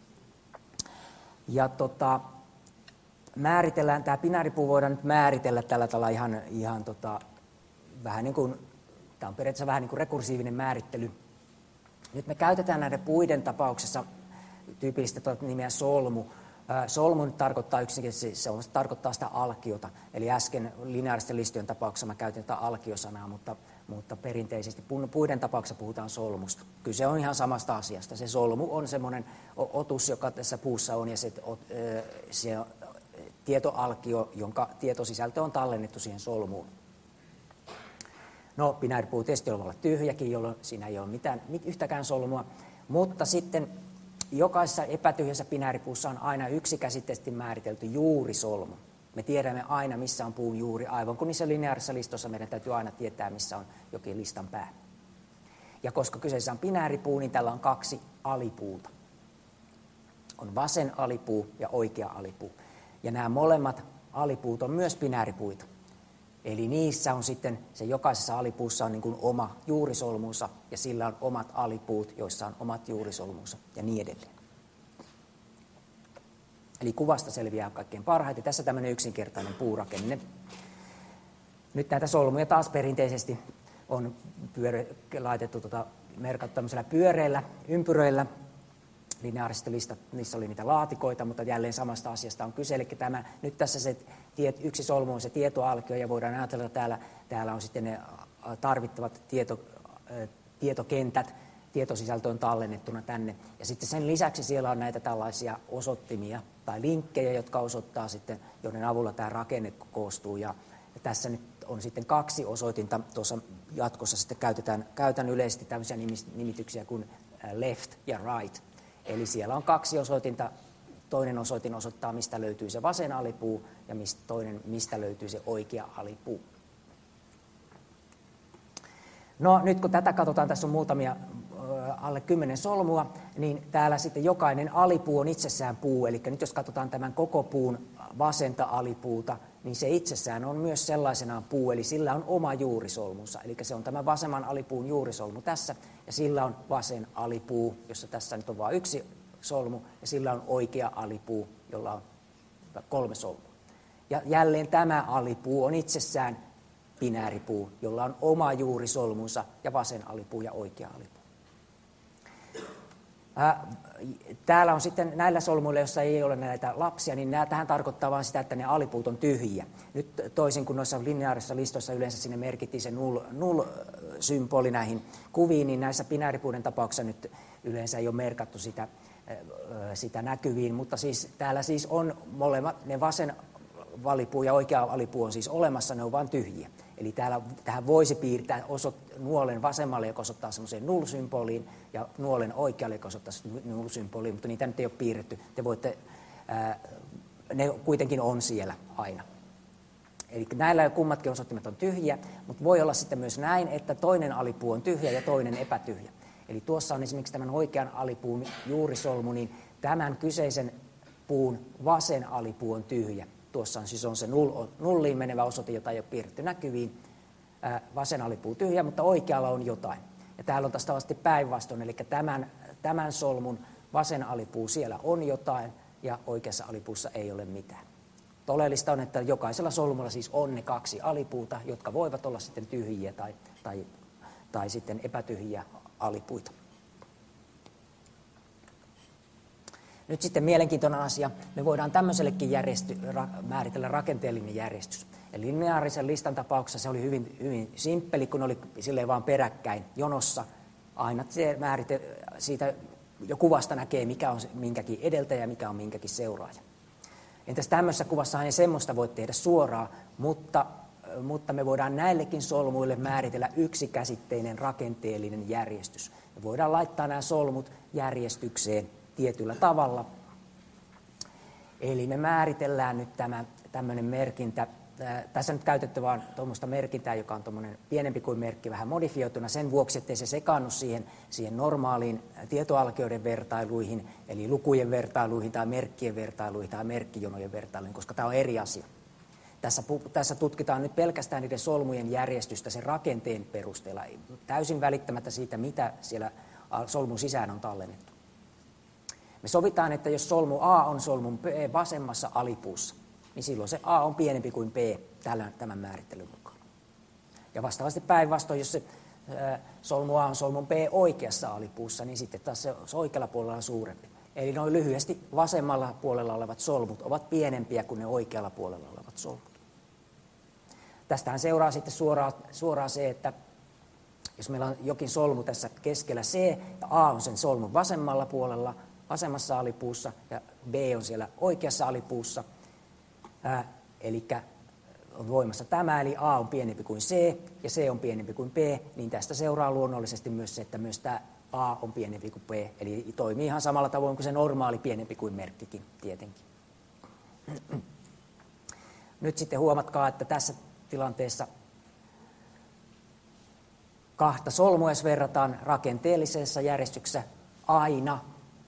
Ja tota, määritellään, tämä binääripuu voidaan nyt määritellä tällä tavalla ihan, ihan tota, vähän niin kuin, tämä on periaatteessa vähän niin kuin rekursiivinen määrittely. Nyt me käytetään näiden puiden tapauksessa tyypillistä tuota nimeä solmu. Solmu nyt tarkoittaa yksinkertaisesti, se on, tarkoittaa sitä alkiota, eli äsken lineaaristen listojen tapauksessa mä käytin tätä alkiosanaa, mutta, mutta perinteisesti puiden tapauksessa puhutaan solmusta. Kyse on ihan samasta asiasta. Se solmu on semmoinen otus, joka tässä puussa on, ja se, se tietoalkio, jonka tietosisältö on tallennettu siihen solmuun. No, binääripuu tietysti voi olla tyhjäkin, jolloin siinä ei ole mitään, yhtäkään solmua, mutta sitten jokaisessa epätyhjässä binääripuussa on aina yksikäsitteisesti määritelty juurisolmu. Me tiedämme aina, missä on puun juuri, aivan kuin niissä lineaarisissa listoissa meidän täytyy aina tietää, missä on jokin listan pää. Ja koska kyseessä on binääripuu, niin tällä on kaksi alipuuta. On vasen alipuu ja oikea alipuu. Ja nämä molemmat alipuut on myös binääripuita. Eli niissä on sitten, se jokaisessa alipuussa on niin kuin oma juurisolmunsa ja sillä on omat alipuut, joissa on omat juurisolmunsa ja niin edelleen. Eli kuvasta selviää kaikkein parhaiten. Tässä tämmöinen yksinkertainen puurakenne. Nyt näitä solmuja taas perinteisesti on pyörä, laitettu tota, merkattu tämmöisellä pyöreillä ympyröillä. Lineaariset listat, niissä oli niitä laatikoita, mutta jälleen samasta asiasta on kyse. Eli tämä, nyt tässä se tiet, yksi solmu on se tietoalkio, ja voidaan ajatella, että täällä, täällä on sitten ne tarvittavat tieto, tietokentät, tietosisältö on tallennettuna tänne. Ja sitten sen lisäksi siellä on näitä tällaisia osoittimia tai linkkejä, jotka osoittaa sitten, joiden avulla tämä rakenne koostuu. Ja tässä nyt on sitten kaksi osoitinta, tuossa jatkossa sitten käytetään, käytän yleisesti tämmöisiä nimityksiä kuin left ja right. Eli siellä on kaksi osoitinta. Toinen osoitin osoittaa, mistä löytyy se vasen alipuu, ja toinen, mistä löytyy se oikea alipuu. No nyt kun tätä katsotaan, tässä on muutamia alle kymmenen solmua, niin täällä sitten jokainen alipuu on itsessään puu. Eli nyt jos katsotaan tämän koko puun vasenta alipuuta, niin se itsessään on myös sellaisenaan puu, eli sillä on oma juurisolmunsa. Eli se on tämä vasemman alipuun juurisolmu tässä, ja sillä on vasen alipuu, jossa tässä nyt on vain yksi solmu, ja sillä on oikea alipuu, jolla on kolme solmua. Ja jälleen tämä alipuu on itsessään binääripuu, jolla on oma juurisolmunsa, ja vasen alipuu ja oikea alipuu. Täällä on sitten näillä solmuilla, joissa ei ole näitä lapsia, niin nämä, tähän tarkoittaa vain sitä, että ne alipuut on tyhjiä. Nyt toisin kuin noissa lineaarisissa listoissa yleensä sinne merkittiin se null, null-symboli näihin kuviin, niin näissä binääripuuden tapauksissa nyt yleensä ei ole merkattu sitä, sitä näkyviin. Mutta siis täällä siis on molemmat, ne vasen alipuu ja oikea alipuu on siis olemassa, ne on vain tyhjiä. Eli täällä, tähän voisi piirtää osot, nuolen vasemmalle, joka osoittaa semmoiseen null-symboliin, ja nuolen oikealle, joka osoittaa null-symboliin, mutta niitä nyt ei ole piirretty. Te voitte, ää, ne kuitenkin on siellä aina. Eli näillä kummatkin osoittimet on tyhjiä, mutta voi olla sitten myös näin, että toinen alipuu on tyhjä ja toinen epätyhjä. Eli tuossa on esimerkiksi tämän oikean alipuun juurisolmu, niin tämän kyseisen puun vasen alipuu on tyhjä. Tuossa on siis on se null, nulliin menevä osoite, jota ei ole piirretty näkyviin. Ää, vasen alipuu tyhjä, mutta oikealla on jotain. Ja täällä on taas päinvastoin, eli tämän, tämän solmun vasen alipuu siellä on jotain ja oikeassa alipuussa ei ole mitään. Oleellista on, että jokaisella solmulla siis on ne kaksi alipuuta, jotka voivat olla sitten tyhjiä tai, tai, tai sitten epätyhjiä alipuita. Nyt sitten mielenkiintoinen asia. Me voidaan tämmöisellekin järjesty, ra, määritellä rakenteellinen järjestys. Eli lineaarisen listan tapauksessa se oli hyvin, hyvin simppeli, kun oli silleen vaan peräkkäin jonossa. Aina se määrite, siitä jo kuvasta näkee, mikä on minkäkin edeltäjä ja mikä on minkäkin seuraaja. Entäs tämmöisessä kuvassa ei semmoista voi tehdä suoraan, mutta, mutta me voidaan näillekin solmuille määritellä yksikäsitteinen rakenteellinen järjestys. Me voidaan laittaa nämä solmut järjestykseen tietyllä tavalla. Eli me määritellään nyt tämä tämmöinen merkintä. Tässä on nyt käytetty vain tuommoista merkintää, joka on tuommoinen pienempi kuin merkki, vähän modifioituna sen vuoksi, ettei se sekaannu siihen, siihen normaaliin tietoalkioiden vertailuihin, eli lukujen vertailuihin tai merkkien vertailuihin tai merkkijonojen vertailuihin, koska tämä on eri asia. Tässä, tässä tutkitaan nyt pelkästään niiden solmujen järjestystä sen rakenteen perusteella, täysin välittämättä siitä, mitä siellä solmun sisään on tallennettu. Me sovitaan, että jos solmu A on solmun B vasemmassa alipuussa, niin silloin se A on pienempi kuin B tämän määrittelyn mukaan. Ja vastaavasti päinvastoin, jos se ää, solmu A on solmun B oikeassa alipuussa, niin sitten taas se, se oikealla puolella on suurempi. Eli noin lyhyesti vasemmalla puolella olevat solmut ovat pienempiä kuin ne oikealla puolella olevat solmut. Tästähän seuraa sitten suoraan, suoraan se, että jos meillä on jokin solmu tässä keskellä C, ja A on sen solmun vasemmalla puolella, vasemmassa alipuussa, ja B on siellä oikeassa alipuussa, Ää, eli on voimassa tämä, eli A on pienempi kuin C ja C on pienempi kuin B, niin tästä seuraa luonnollisesti myös se, että myös tämä A on pienempi kuin B, eli toimii ihan samalla tavoin kuin se normaali pienempi kuin merkkikin tietenkin. Nyt sitten huomatkaa, että tässä tilanteessa kahta solmua, jos verrataan rakenteellisessa järjestyksessä aina,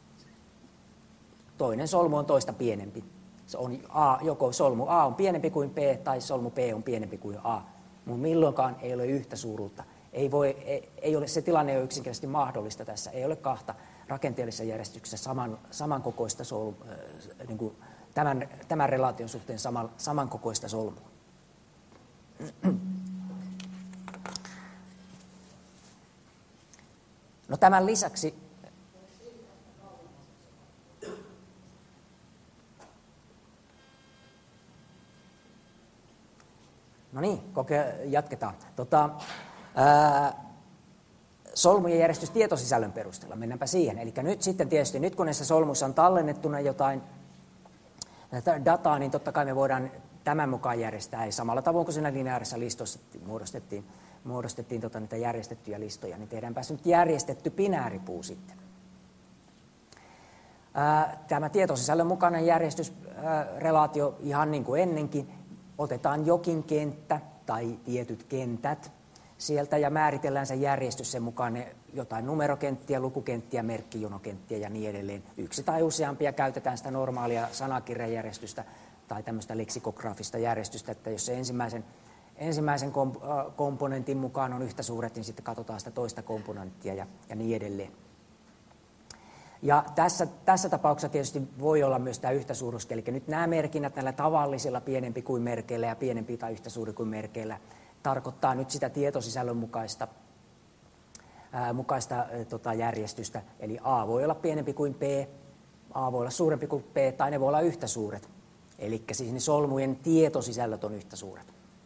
toinen solmu on toista pienempi. Se on A, joko solmu A on pienempi kuin B tai solmu B on pienempi kuin A. Mutta milloinkaan ei ole yhtä suuruutta. Ei voi, ei, ei ole, se tilanne ei ole yksinkertaisesti mahdollista tässä. Ei ole kahta rakenteellisessa järjestyksessä saman, samankokoista solmua, äh, niin kuin tämän, tämän relaation suhteen saman, samankokoista solmua. No tämän lisäksi No niin, koke- jatketaan. Tota, ää, solmujen järjestys tietosisällön perusteella, mennäänpä siihen. Eli nyt sitten tietysti, nyt kun näissä solmuissa on tallennettuna jotain dataa, niin totta kai me voidaan tämän mukaan järjestää. Ei samalla tavoin kuin siinä lineaarisessa listossa muodostettiin, muodostettiin tota, niitä järjestettyjä listoja, niin tehdäänpä nyt järjestetty binääripuu sitten. Ää, tämä tietosisällön mukainen järjestysrelaatio ihan niin kuin ennenkin. Otetaan jokin kenttä tai tietyt kentät sieltä ja määritellään se järjestys sen mukaan ne jotain numerokenttiä, lukukenttiä, merkkijonokenttiä ja niin edelleen. Yksi tai useampia käytetään sitä normaalia sanakirjajärjestystä tai tämmöistä leksikograafista järjestystä, että jos se ensimmäisen, ensimmäisen komponentin mukaan on yhtä suuret, niin sitten katsotaan sitä toista komponenttia ja, ja niin edelleen. Ja tässä, tässä tapauksessa tietysti voi olla myös tämä yhtäsuuruus, eli nyt nämä merkinnät näillä tavallisilla pienempi kuin merkeillä ja pienempi tai yhtä suuri kuin merkeillä tarkoittaa nyt sitä tietosisällön mukaista, ää, mukaista ää, tota, järjestystä. Eli A voi olla pienempi kuin B, A voi olla suurempi kuin B tai ne voi olla yhtä suuret. Eli siis ne solmujen tietosisällöt on yhtä suuret.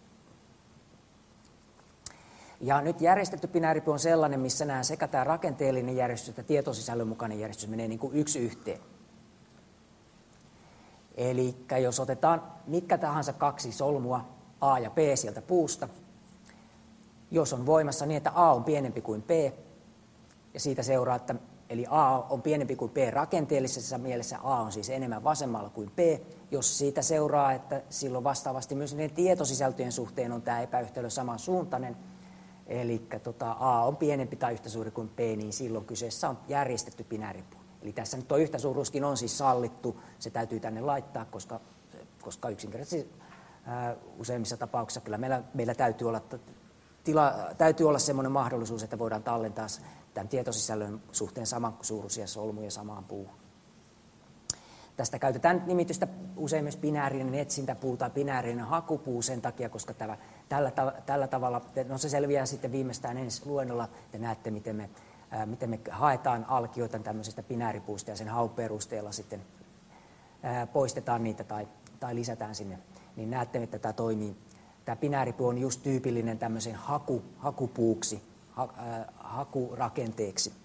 Ja nyt järjestetty binääripuu on sellainen, missä nämä sekä tämä rakenteellinen järjestys että tietosisällön mukainen järjestys menee niin kuin yksi yhteen. Eli jos otetaan mitkä tahansa kaksi solmua, A ja B sieltä puusta, jos on voimassa niin, että A on pienempi kuin B, ja siitä seuraa, että eli A on pienempi kuin B rakenteellisessa mielessä, A on siis enemmän vasemmalla kuin B, jos siitä seuraa, että silloin vastaavasti myös niiden tietosisältöjen suhteen on tämä epäyhtälö samansuuntainen, eli tota, A on pienempi tai yhtä suuri kuin B, niin silloin kyseessä on järjestetty binääripuu. Eli tässä nyt tuo yhtäsuuruuskin on siis sallittu, se täytyy tänne laittaa, koska, koska yksinkertaisesti ää, useimmissa tapauksissa kyllä meillä, meillä täytyy olla, tila, täytyy olla semmoinen mahdollisuus, että voidaan tallentaa tämän tietosisällön suhteen samansuuruisia solmuja samaan puuhun. Tästä käytetään nimitystä usein myös binäärinen etsintäpuu tai binäärinen hakupuu sen takia, koska tällä, tällä, tällä tavalla, no se selviää sitten viimeistään ensi luennolla, te näette miten me, ää, miten me haetaan alkioita tämmöisestä binääripuusta ja sen haun perusteella sitten ää, poistetaan niitä tai, tai lisätään sinne, niin näette, että tämä toimii. Tämä binääripuu on just tyypillinen tämmöisen haku, hakupuuksi, ha, ää, hakurakenteeksi.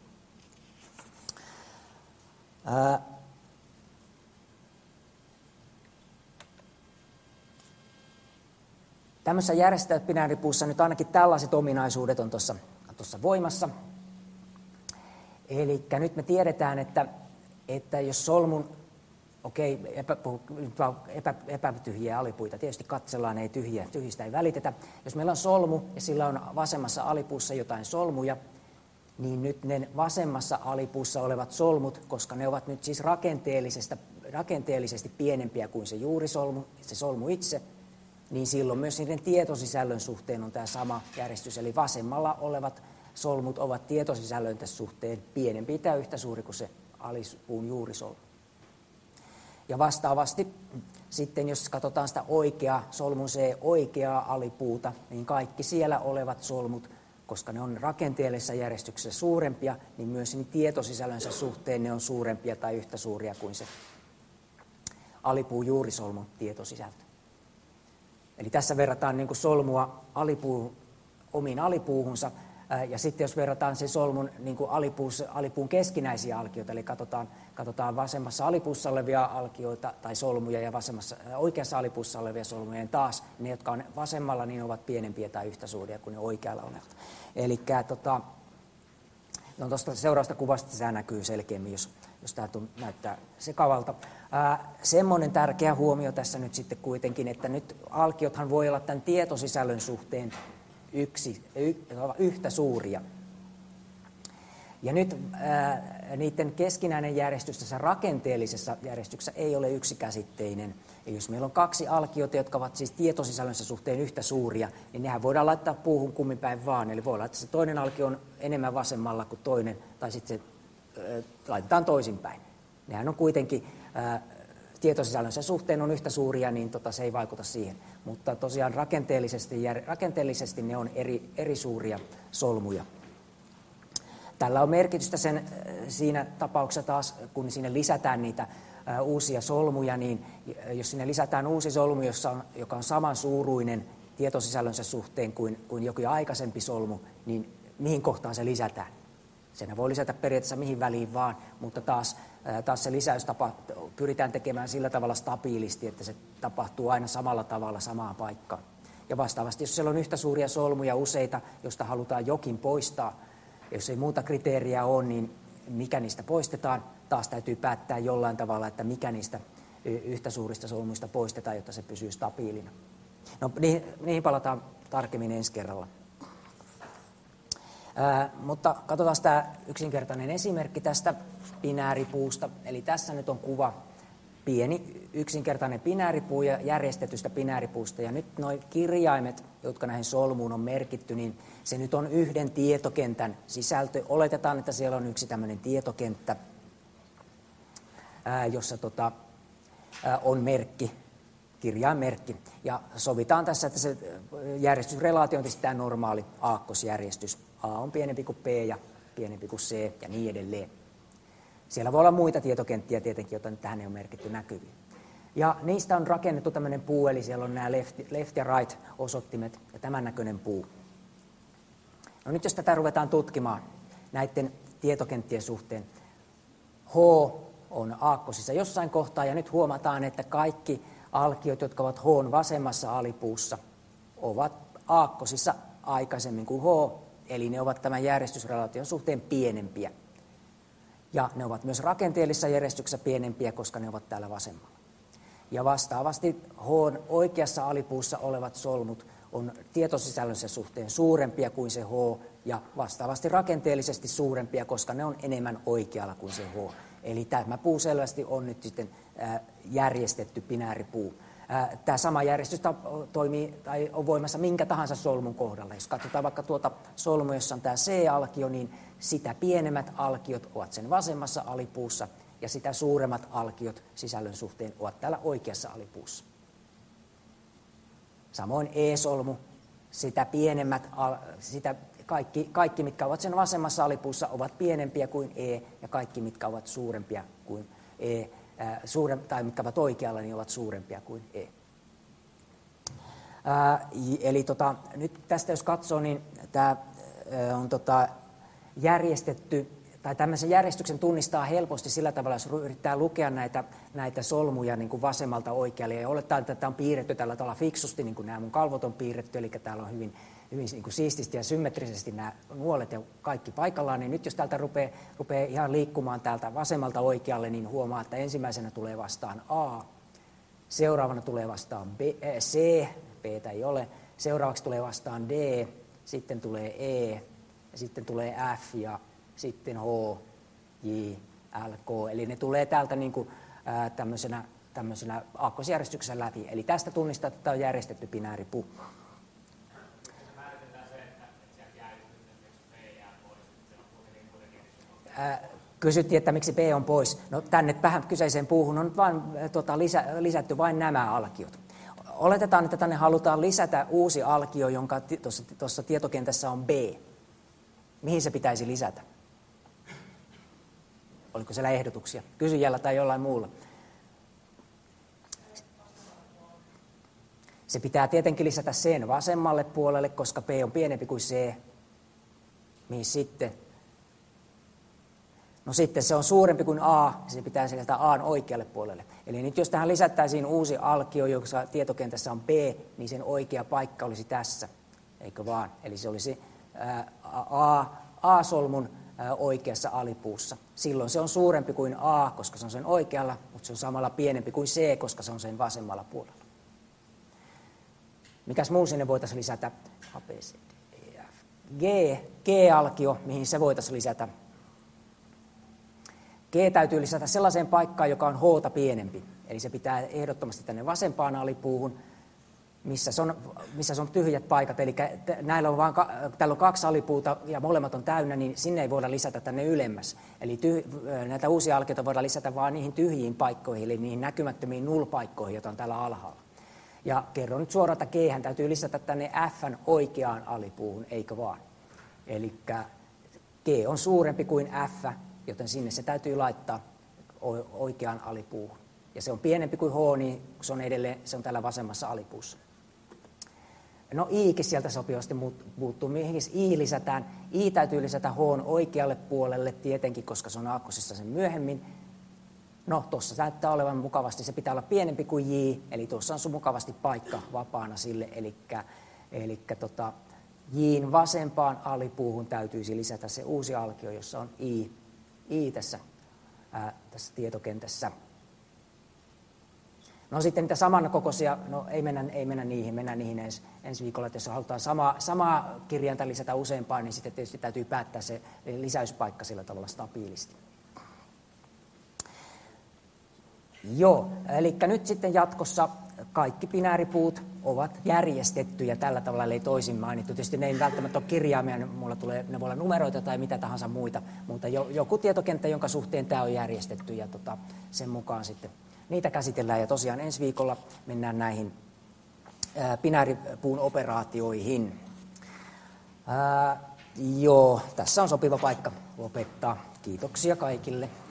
Ää, Tämmöisessä järjestetyssä binääripuussa nyt ainakin tällaiset ominaisuudet on tuossa voimassa. Eli nyt me tiedetään, että, että jos solmun, okei, epä, epä, epätyhjiä alipuita, tietysti katsellaan, ei tyhjiä, tyhjistä ei välitetä. Jos meillä on solmu ja sillä on vasemmassa alipuussa jotain solmuja, niin nyt ne vasemmassa alipuussa olevat solmut, koska ne ovat nyt siis rakenteellisesta, rakenteellisesti pienempiä kuin se juurisolmu, se solmu itse, niin silloin myös niiden tietosisällön suhteen on tämä sama järjestys. Eli vasemmalla olevat solmut ovat tietosisällön suhteen pienempi tai yhtä suuri kuin se alipuun juurisolmu. Ja vastaavasti sitten, jos katsotaan sitä oikeaa solmun C oikeaa alipuuta, niin kaikki siellä olevat solmut, koska ne on rakenteellisessa järjestyksessä suurempia, niin myös niin tietosisällönsä suhteen ne on suurempia tai yhtä suuria kuin se alipuun juurisolmun tietosisältö. Eli tässä verrataan niin kuin solmua alipuu, omiin alipuuhunsa, ja sitten jos verrataan sen solmun niin kuin alipuus, alipuun keskinäisiä alkioita, eli katsotaan, katsotaan vasemmassa alipuussa olevia alkioita tai solmuja ja vasemmassa, oikeassa alipuussa olevia solmuja, niin taas ne, jotka on vasemmalla, niin ovat pienempiä tai yhtä suuria kuin ne oikealla olevat. Eli tota, no tuosta seuraavasta kuvasta tämä näkyy selkeämmin, jos, jos tämä näyttää sekavalta. Ää, semmoinen tärkeä huomio tässä nyt sitten kuitenkin, että nyt alkiothan voi olla tämän tietosisällön suhteen yksi, y, yhtä suuria. Ja nyt ää, niiden keskinäinen järjestys tässä rakenteellisessa järjestyksessä ei ole yksikäsitteinen. Ja jos meillä on kaksi alkiota, jotka ovat siis tietosisällönsä suhteen yhtä suuria, niin nehän voidaan laittaa puuhun kummin päin vaan. Eli voi olla, että se toinen alkio on enemmän vasemmalla kuin toinen, tai sitten se ää, laitetaan toisinpäin. Nehän on kuitenkin ää, tietosisällönsä suhteen on yhtä suuria, niin tota, se ei vaikuta siihen. Mutta tosiaan rakenteellisesti, rakenteellisesti ne on eri, eri suuria solmuja. Tällä on merkitystä sen, siinä tapauksessa taas, kun sinne lisätään niitä ä, uusia solmuja, niin jos sinne lisätään uusi solmu, jossa on, joka on samansuuruinen tietosisällönsä suhteen kuin, kuin joku aikaisempi solmu, niin mihin kohtaan se lisätään? Sen voi lisätä periaatteessa mihin väliin vaan, mutta taas, ä, taas se lisäys tapa, pyritään tekemään sillä tavalla stabiilisti, että se tapahtuu aina samalla tavalla samaan paikkaan. Ja vastaavasti, jos siellä on yhtä suuria solmuja useita, josta halutaan jokin poistaa, jos ei muuta kriteeriä ole, niin mikä niistä poistetaan, taas täytyy päättää jollain tavalla, että mikä niistä yhtä suurista solmuista poistetaan, jotta se pysyy stabiilina. No, niihin, niihin palataan tarkemmin ensi kerralla. Ää, mutta katsotaan tämä yksinkertainen esimerkki tästä binääripuusta. Eli tässä nyt on kuva pieni yksinkertainen binääripuu ja järjestetystä binääripuusta. Ja nyt nuo kirjaimet, jotka näihin solmuun on merkitty, niin se nyt on yhden tietokentän sisältö. Oletetaan, että siellä on yksi tämmöinen tietokenttä, ää, jossa tota, ää, on merkki, kirjainmerkki. Ja sovitaan tässä, että se järjestysrelaatio on tietysti tämä normaali aakkosjärjestys. A on pienempi kuin B ja pienempi kuin C ja niin edelleen. Siellä voi olla muita tietokenttiä tietenkin, joita nyt tähän ei ole merkitty näkyviin. Ja niistä on rakennettu tämmöinen puu, eli siellä on nämä left, left ja right -osoittimet ja tämän näköinen puu. No nyt jos tätä ruvetaan tutkimaan näiden tietokenttien suhteen, H on aakkosissa jossain kohtaa, ja nyt huomataan, että kaikki alkiot, jotka ovat H:n vasemmassa alipuussa, ovat aakkosissa aikaisemmin kuin H, eli ne ovat tämän järjestysrelaation suhteen pienempiä. Ja ne ovat myös rakenteellisessa järjestyksessä pienempiä, koska ne ovat täällä vasemmalla. Ja vastaavasti H:n oikeassa alipuussa olevat solmut on tietosisällönsä suhteen suurempia kuin se H, ja vastaavasti rakenteellisesti suurempia, koska ne on enemmän oikealla kuin se H. Eli tämä puu selvästi on nyt sitten järjestetty binääripuu. Tämä sama järjestys toimii tai on voimassa minkä tahansa solmun kohdalla. Jos katsotaan vaikka tuota solmua, jossa on tämä C-alkio, niin sitä pienemmät alkiot ovat sen vasemmassa alipuussa, ja sitä suuremmat alkiot sisällön suhteen ovat täällä oikeassa alipuussa. Samoin E-solmu, sitä pienemmät, sitä kaikki, kaikki mitkä ovat sen vasemmassa alipuussa ovat pienempiä kuin E, ja kaikki mitkä ovat suurempia kuin E, ää, suurem, tai mitkä ovat oikealla, niin ovat suurempia kuin E. Ää, eli tota, nyt tästä jos katsoo, niin tämä on tota, järjestetty, tai tämmöisen järjestyksen tunnistaa helposti sillä tavalla, jos yrittää lukea näitä, näitä solmuja niin kuin vasemmalta oikealle, ja oletaan, että tämä on piirretty tällä tavalla fiksusti, niin kuin nämä mun kalvot on piirretty, eli täällä on hyvin, hyvin niin kuin siististi ja symmetrisesti nämä nuolet ja kaikki paikallaan, niin nyt jos täältä rupeaa, rupeaa ihan liikkumaan täältä vasemmalta oikealle, niin huomaa, että ensimmäisenä tulee vastaan A, seuraavana tulee vastaan B, äh, C, B:tä ei ole, seuraavaksi tulee vastaan D, sitten tulee E, ja sitten tulee F ja sitten H, J, L, K. Eli ne tulee täältä niin kuin, ää, tämmöisenä, tämmöisenä aakkosjärjestyksessä läpi. Eli tästä tunnistaa, että tämä on järjestetty binääripuu. Kysyttiin, että miksi B on pois. No tänne vähän kyseiseen puuhun on vain, tota, lisä, lisätty vain nämä alkiot. Oletetaan, että tänne halutaan lisätä uusi alkio, jonka tuossa tietokentässä on B. Mihin se pitäisi lisätä? Oliko siellä ehdotuksia? Kysyjällä tai jollain muulla. Se pitää tietenkin lisätä sen vasemmalle puolelle, koska P on pienempi kuin C. Mihin sitten? No sitten se on suurempi kuin A, se pitää lisätä A:n oikealle puolelle. Eli nyt jos tähän lisättäisiin uusi alkio, jossa tietokentässä on B, niin sen oikea paikka olisi tässä, eikö vaan? Eli se olisi ää, A, A-solmun ää, oikeassa alipuussa. Silloin se on suurempi kuin A, koska se on sen oikealla, mutta se on samalla pienempi kuin C, koska se on sen vasemmalla puolella. Mikäs muu sinne voitaisiin lisätä? A, B, C, D, E, F. G, G-alkio, mihin se voitaisiin lisätä? G täytyy lisätä sellaiseen paikkaan, joka on H:ta pienempi. Eli se pitää ehdottomasti tänne vasempaan alipuuhun, missä se on, missä se on tyhjät paikat. Eli näillä on vaan, täällä on kaksi alipuuta ja molemmat on täynnä, niin sinne ei voida lisätä tänne ylemmäs. Eli tyh, näitä uusia alkioita voidaan lisätä vaan niihin tyhjiin paikkoihin, eli niihin näkymättömiin null-paikkoihin, joita on täällä alhaalla. Ja kerron nyt suoraan, että G täytyy lisätä tänne F:n oikeaan alipuuhun, eikö vaan? Eli G on suurempi kuin F, joten sinne se täytyy laittaa oikeaan alipuuhun. Ja se on pienempi kuin H, niin se on edelleen, se on täällä vasemmassa alipuussa. No Ikin sieltä sopivasti muuttuu. Mihin I lisätään? I täytyy lisätä H:n oikealle puolelle tietenkin, koska se on aakkosissa sen myöhemmin. No tuossa näyttää olevan mukavasti, se pitää olla pienempi kuin J, eli tuossa on sun mukavasti paikka vapaana sille, eli, eli tota, J:n vasempaan alipuuhun täytyisi lisätä se uusi alkio, jossa on I, I tässä, ää, tässä tietokentässä. No sitten niitä samankokoisia, no ei mennä, ei mennä niihin, mennään niihin ensi, ensi viikolla, että jos halutaan sama, samaa kirjainta lisätä useampaan, niin sitten tietysti täytyy päättää se lisäyspaikka sillä tavalla stabiilisti. Joo, eli nyt sitten jatkossa kaikki binääripuut ovat järjestettyjä tällä tavalla, eli toisin mainittu. Tietysti ne ei välttämättä ole kirjaimia, mulla tulee, ne voi olla numeroita tai mitä tahansa muita, mutta jo, joku tietokenttä, jonka suhteen tämä on järjestetty, ja tota, sen mukaan sitten niitä käsitellään. Ja tosiaan ensi viikolla mennään näihin ää, binääripuun operaatioihin. Ää, joo, tässä on sopiva paikka lopettaa. Kiitoksia kaikille.